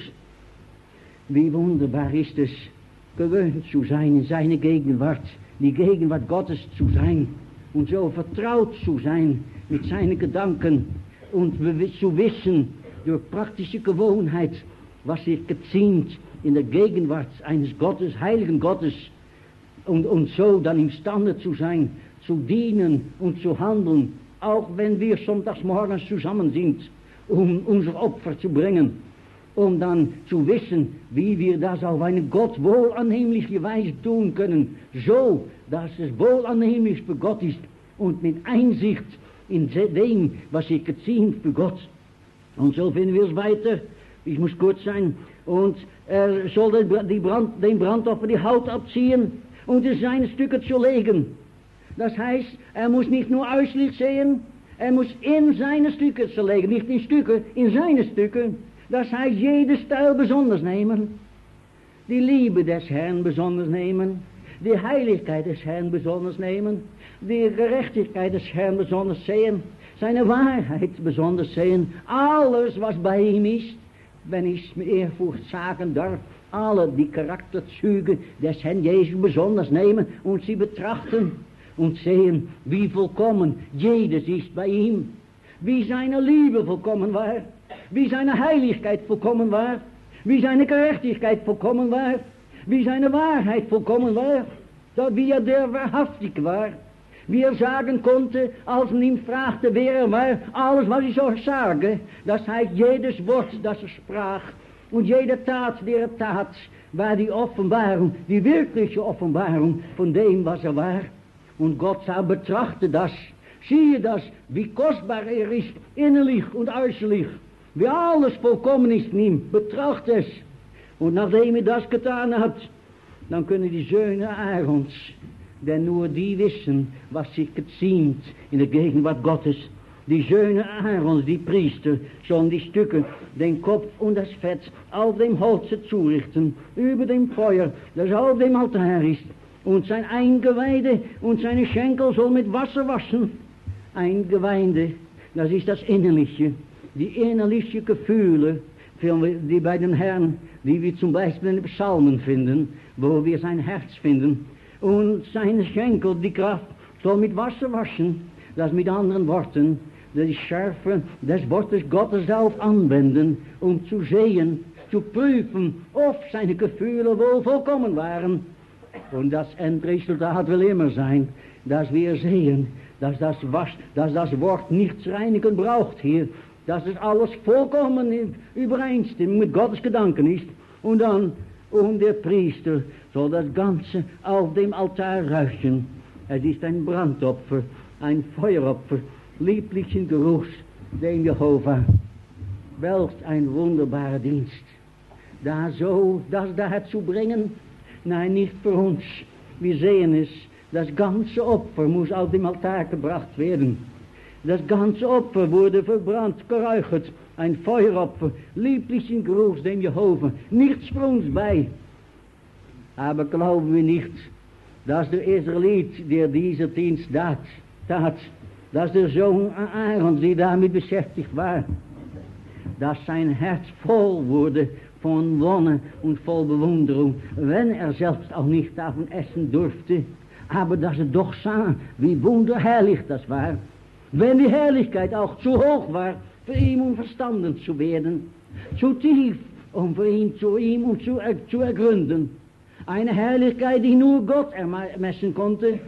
Wie wunderbar ist es, gewöhnt zu sein in seine Gegenwart, die Gegenwart Gottes zu sein und so vertraut zu sein mit seinen Gedanken und zu wissen durch praktische Gewohnheit, was sich geziemt in der Gegenwart eines Gottes, heiligen Gottes und, und so dann imstande zu sein, zu dienen und zu handeln, auch wenn wir sonntags morgens zusammen sind, um unser Opfer zu bringen, um dann zu wissen, wie wir das auf eine Gott wohlannehmliche Weise tun können, so, dass es wohlannehmlich für Gott ist und mit Einsicht in dem, was sich geziemt für Gott. Und so finden wir es weiter. Ich muss kurz sein. Und er soll die Brand, den Brandopfer die Haut abziehen und in seine Stücke zu legen. Das heißt, er muss nicht nur äußerlich sehen, er muss in seine Stücke zu legen, nicht in Stücke, in seine Stücke. Das heißt, jedes Teil besonders nehmen, die Liebe des Herrn besonders nehmen, die Heiligkeit des Herrn besonders nehmen, die Gerechtigkeit des Herrn besonders sehen, seine Wahrheit besonders sehen, alles, was bei ihm ist, wenn ich es mit Ehrfurcht sagen darf, alle die Charakterzüge des Herrn Jesus besonders nehmen und sie betrachten und sehen, wie vollkommen jedes ist bei ihm, wie seine Liebe vollkommen war, wie seine Heiligkeit vollkommen war, wie seine Gerechtigkeit vollkommen war, wie seine Wahrheit vollkommen war, wie er der wahrhaftig war, wie er sagen konnte, als man ihn fragte, wer er war, alles, was ich so sage, das heißt, jedes Wort, das er sprach, und jede Tat, die er tat, war die Offenbarung, die wirkliche Offenbarung von dem, was er war. Und Gott sah, betrachte das, siehe das, wie kostbar er ist, innerlich und äußerlich, wie alles vollkommen ist in ihm, betrachte es. Und nachdem er das getan hat, dann können die Söhne Aarons, denn nur die wissen, was sich geziemt in der Gegenwart Gottes. Die Söhne Aarons, die Priester, sollen die Stücke, den Kopf und das Fett auf dem Holze zurichten, über dem Feuer, das auf dem Altar ist. Und sein Eingeweide und seine Schenkel soll mit Wasser waschen. Eingeweide, das ist das Innerliche, die innerlichen Gefühle, die bei den Herrn, die wir zum Beispiel in den Psalmen finden, wo wir sein Herz finden. Und seine Schenkel, die Kraft, soll mit Wasser waschen. Das mit anderen Worten, die Schärfe des Wortes Gottes selbst anwenden, um zu sehen, zu prüfen, ob seine Gefühle wohl vollkommen waren. Und das Endresultat will immer sein, dass wir sehen, dass das, was, dass das Wort nichts reinigen braucht hier, dass es alles vollkommen in Übereinstimmung mit Gottes Gedanken ist. Und dann, und der Priester soll das Ganze auf dem Altar räuchern. Es ist ein Brandopfer, ein Feueropfer, lieblichen Geruchs, dem Jehova. Welch ein wunderbarer Dienst. Da so, das da zu bringen, nein, nicht für uns. Wir sehen es, das ganze Opfer muss auf dem Altar gebracht werden. Das ganze Opfer wurde verbrannt, geräuchert, ein Feueropfer, lieblichen Geruchs dem Jehova. Nichts für uns bei. Aber glauben wir nicht, dass der Israelit, der dieser Dienst tat, tat, dass der Sohn Aaron, die damit beschäftigt war, dass sein Herz voll wurde von Wonne und voll Bewunderung, wenn er selbst auch nicht davon essen durfte, aber dass er doch sah, wie wunderherrlich das war, wenn die Herrlichkeit auch zu hoch war, für ihn um verstanden zu werden, zu tief, um für ihn zu ihm und zu, er, zu ergründen. Eine Herrlichkeit, die nur Gott ermessen konnte,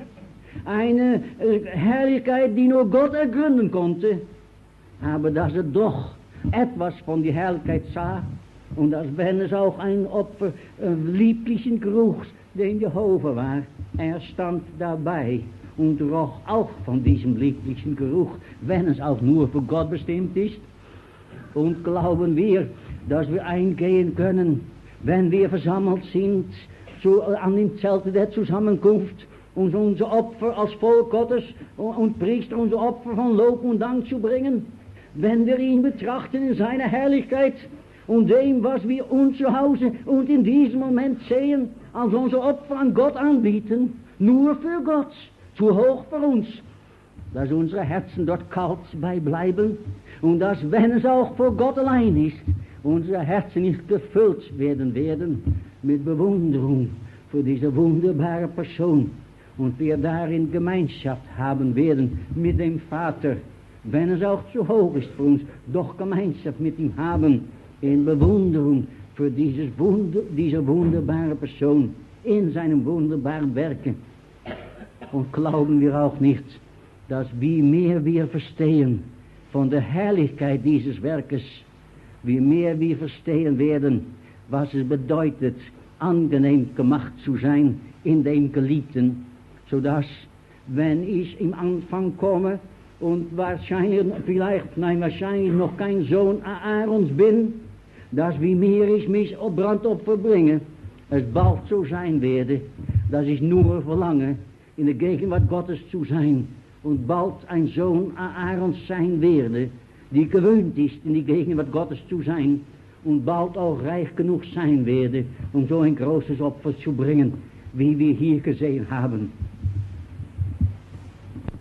eine Herrlichkeit, die nur Gott ergründen konnte, aber dass er doch etwas von der Herrlichkeit sah, und als wenn es auch ein Opfer äh, lieblichen Geruchs, den Jehova war, er stand dabei und roch auch von diesem lieblichen Geruch, wenn es auch nur für Gott bestimmt ist. Und glauben wir, dass wir eingehen können, wenn wir versammelt sind, zu, an dem Zelte der Zusammenkunft, und unser Opfer als Volk Gottes und, und Priester, unser Opfer von Lob und Dank zu bringen, wenn wir ihn betrachten in seiner Herrlichkeit und dem, was wir uns zu Hause und in diesem Moment sehen, als unser Opfer an Gott anbieten, nur für Gott, zu hoch für uns, dass unsere Herzen dort kalt bei bleiben und dass, wenn es auch vor Gott allein ist, unsere Herzen nicht gefüllt werden werden mit Bewunderung für diese wunderbare Person und wir darin Gemeinschaft haben werden mit dem Vater, wenn es auch zu hoch ist für uns, doch Gemeinschaft mit ihm haben in Bewunderung für dieses Wunder, diese wunderbare Person in seinem wunderbaren Werke. Und glauben wir auch nicht, dass wie mehr wir verstehen von der Herrlichkeit dieses Werkes, wie mehr wir verstehen werden, was es bedeutet, angenehm gemacht zu sein in dem Geliebten, sodass, wenn ich im Anfang komme und wahrscheinlich, vielleicht, nein, wahrscheinlich noch kein Sohn Aarons bin, dass wie mehr ich mich auf Brandopfer bringe, es bald so sein werde, dass ich nur verlange, in der Gegenwart Gottes zu sein und bald ein Sohn Aarons sein werde, die gewöhnt ist, in die Gegenwart Gottes zu sein und bald auch reich genug sein werde, um so ein großes Opfer zu bringen, wie wir hier gesehen haben.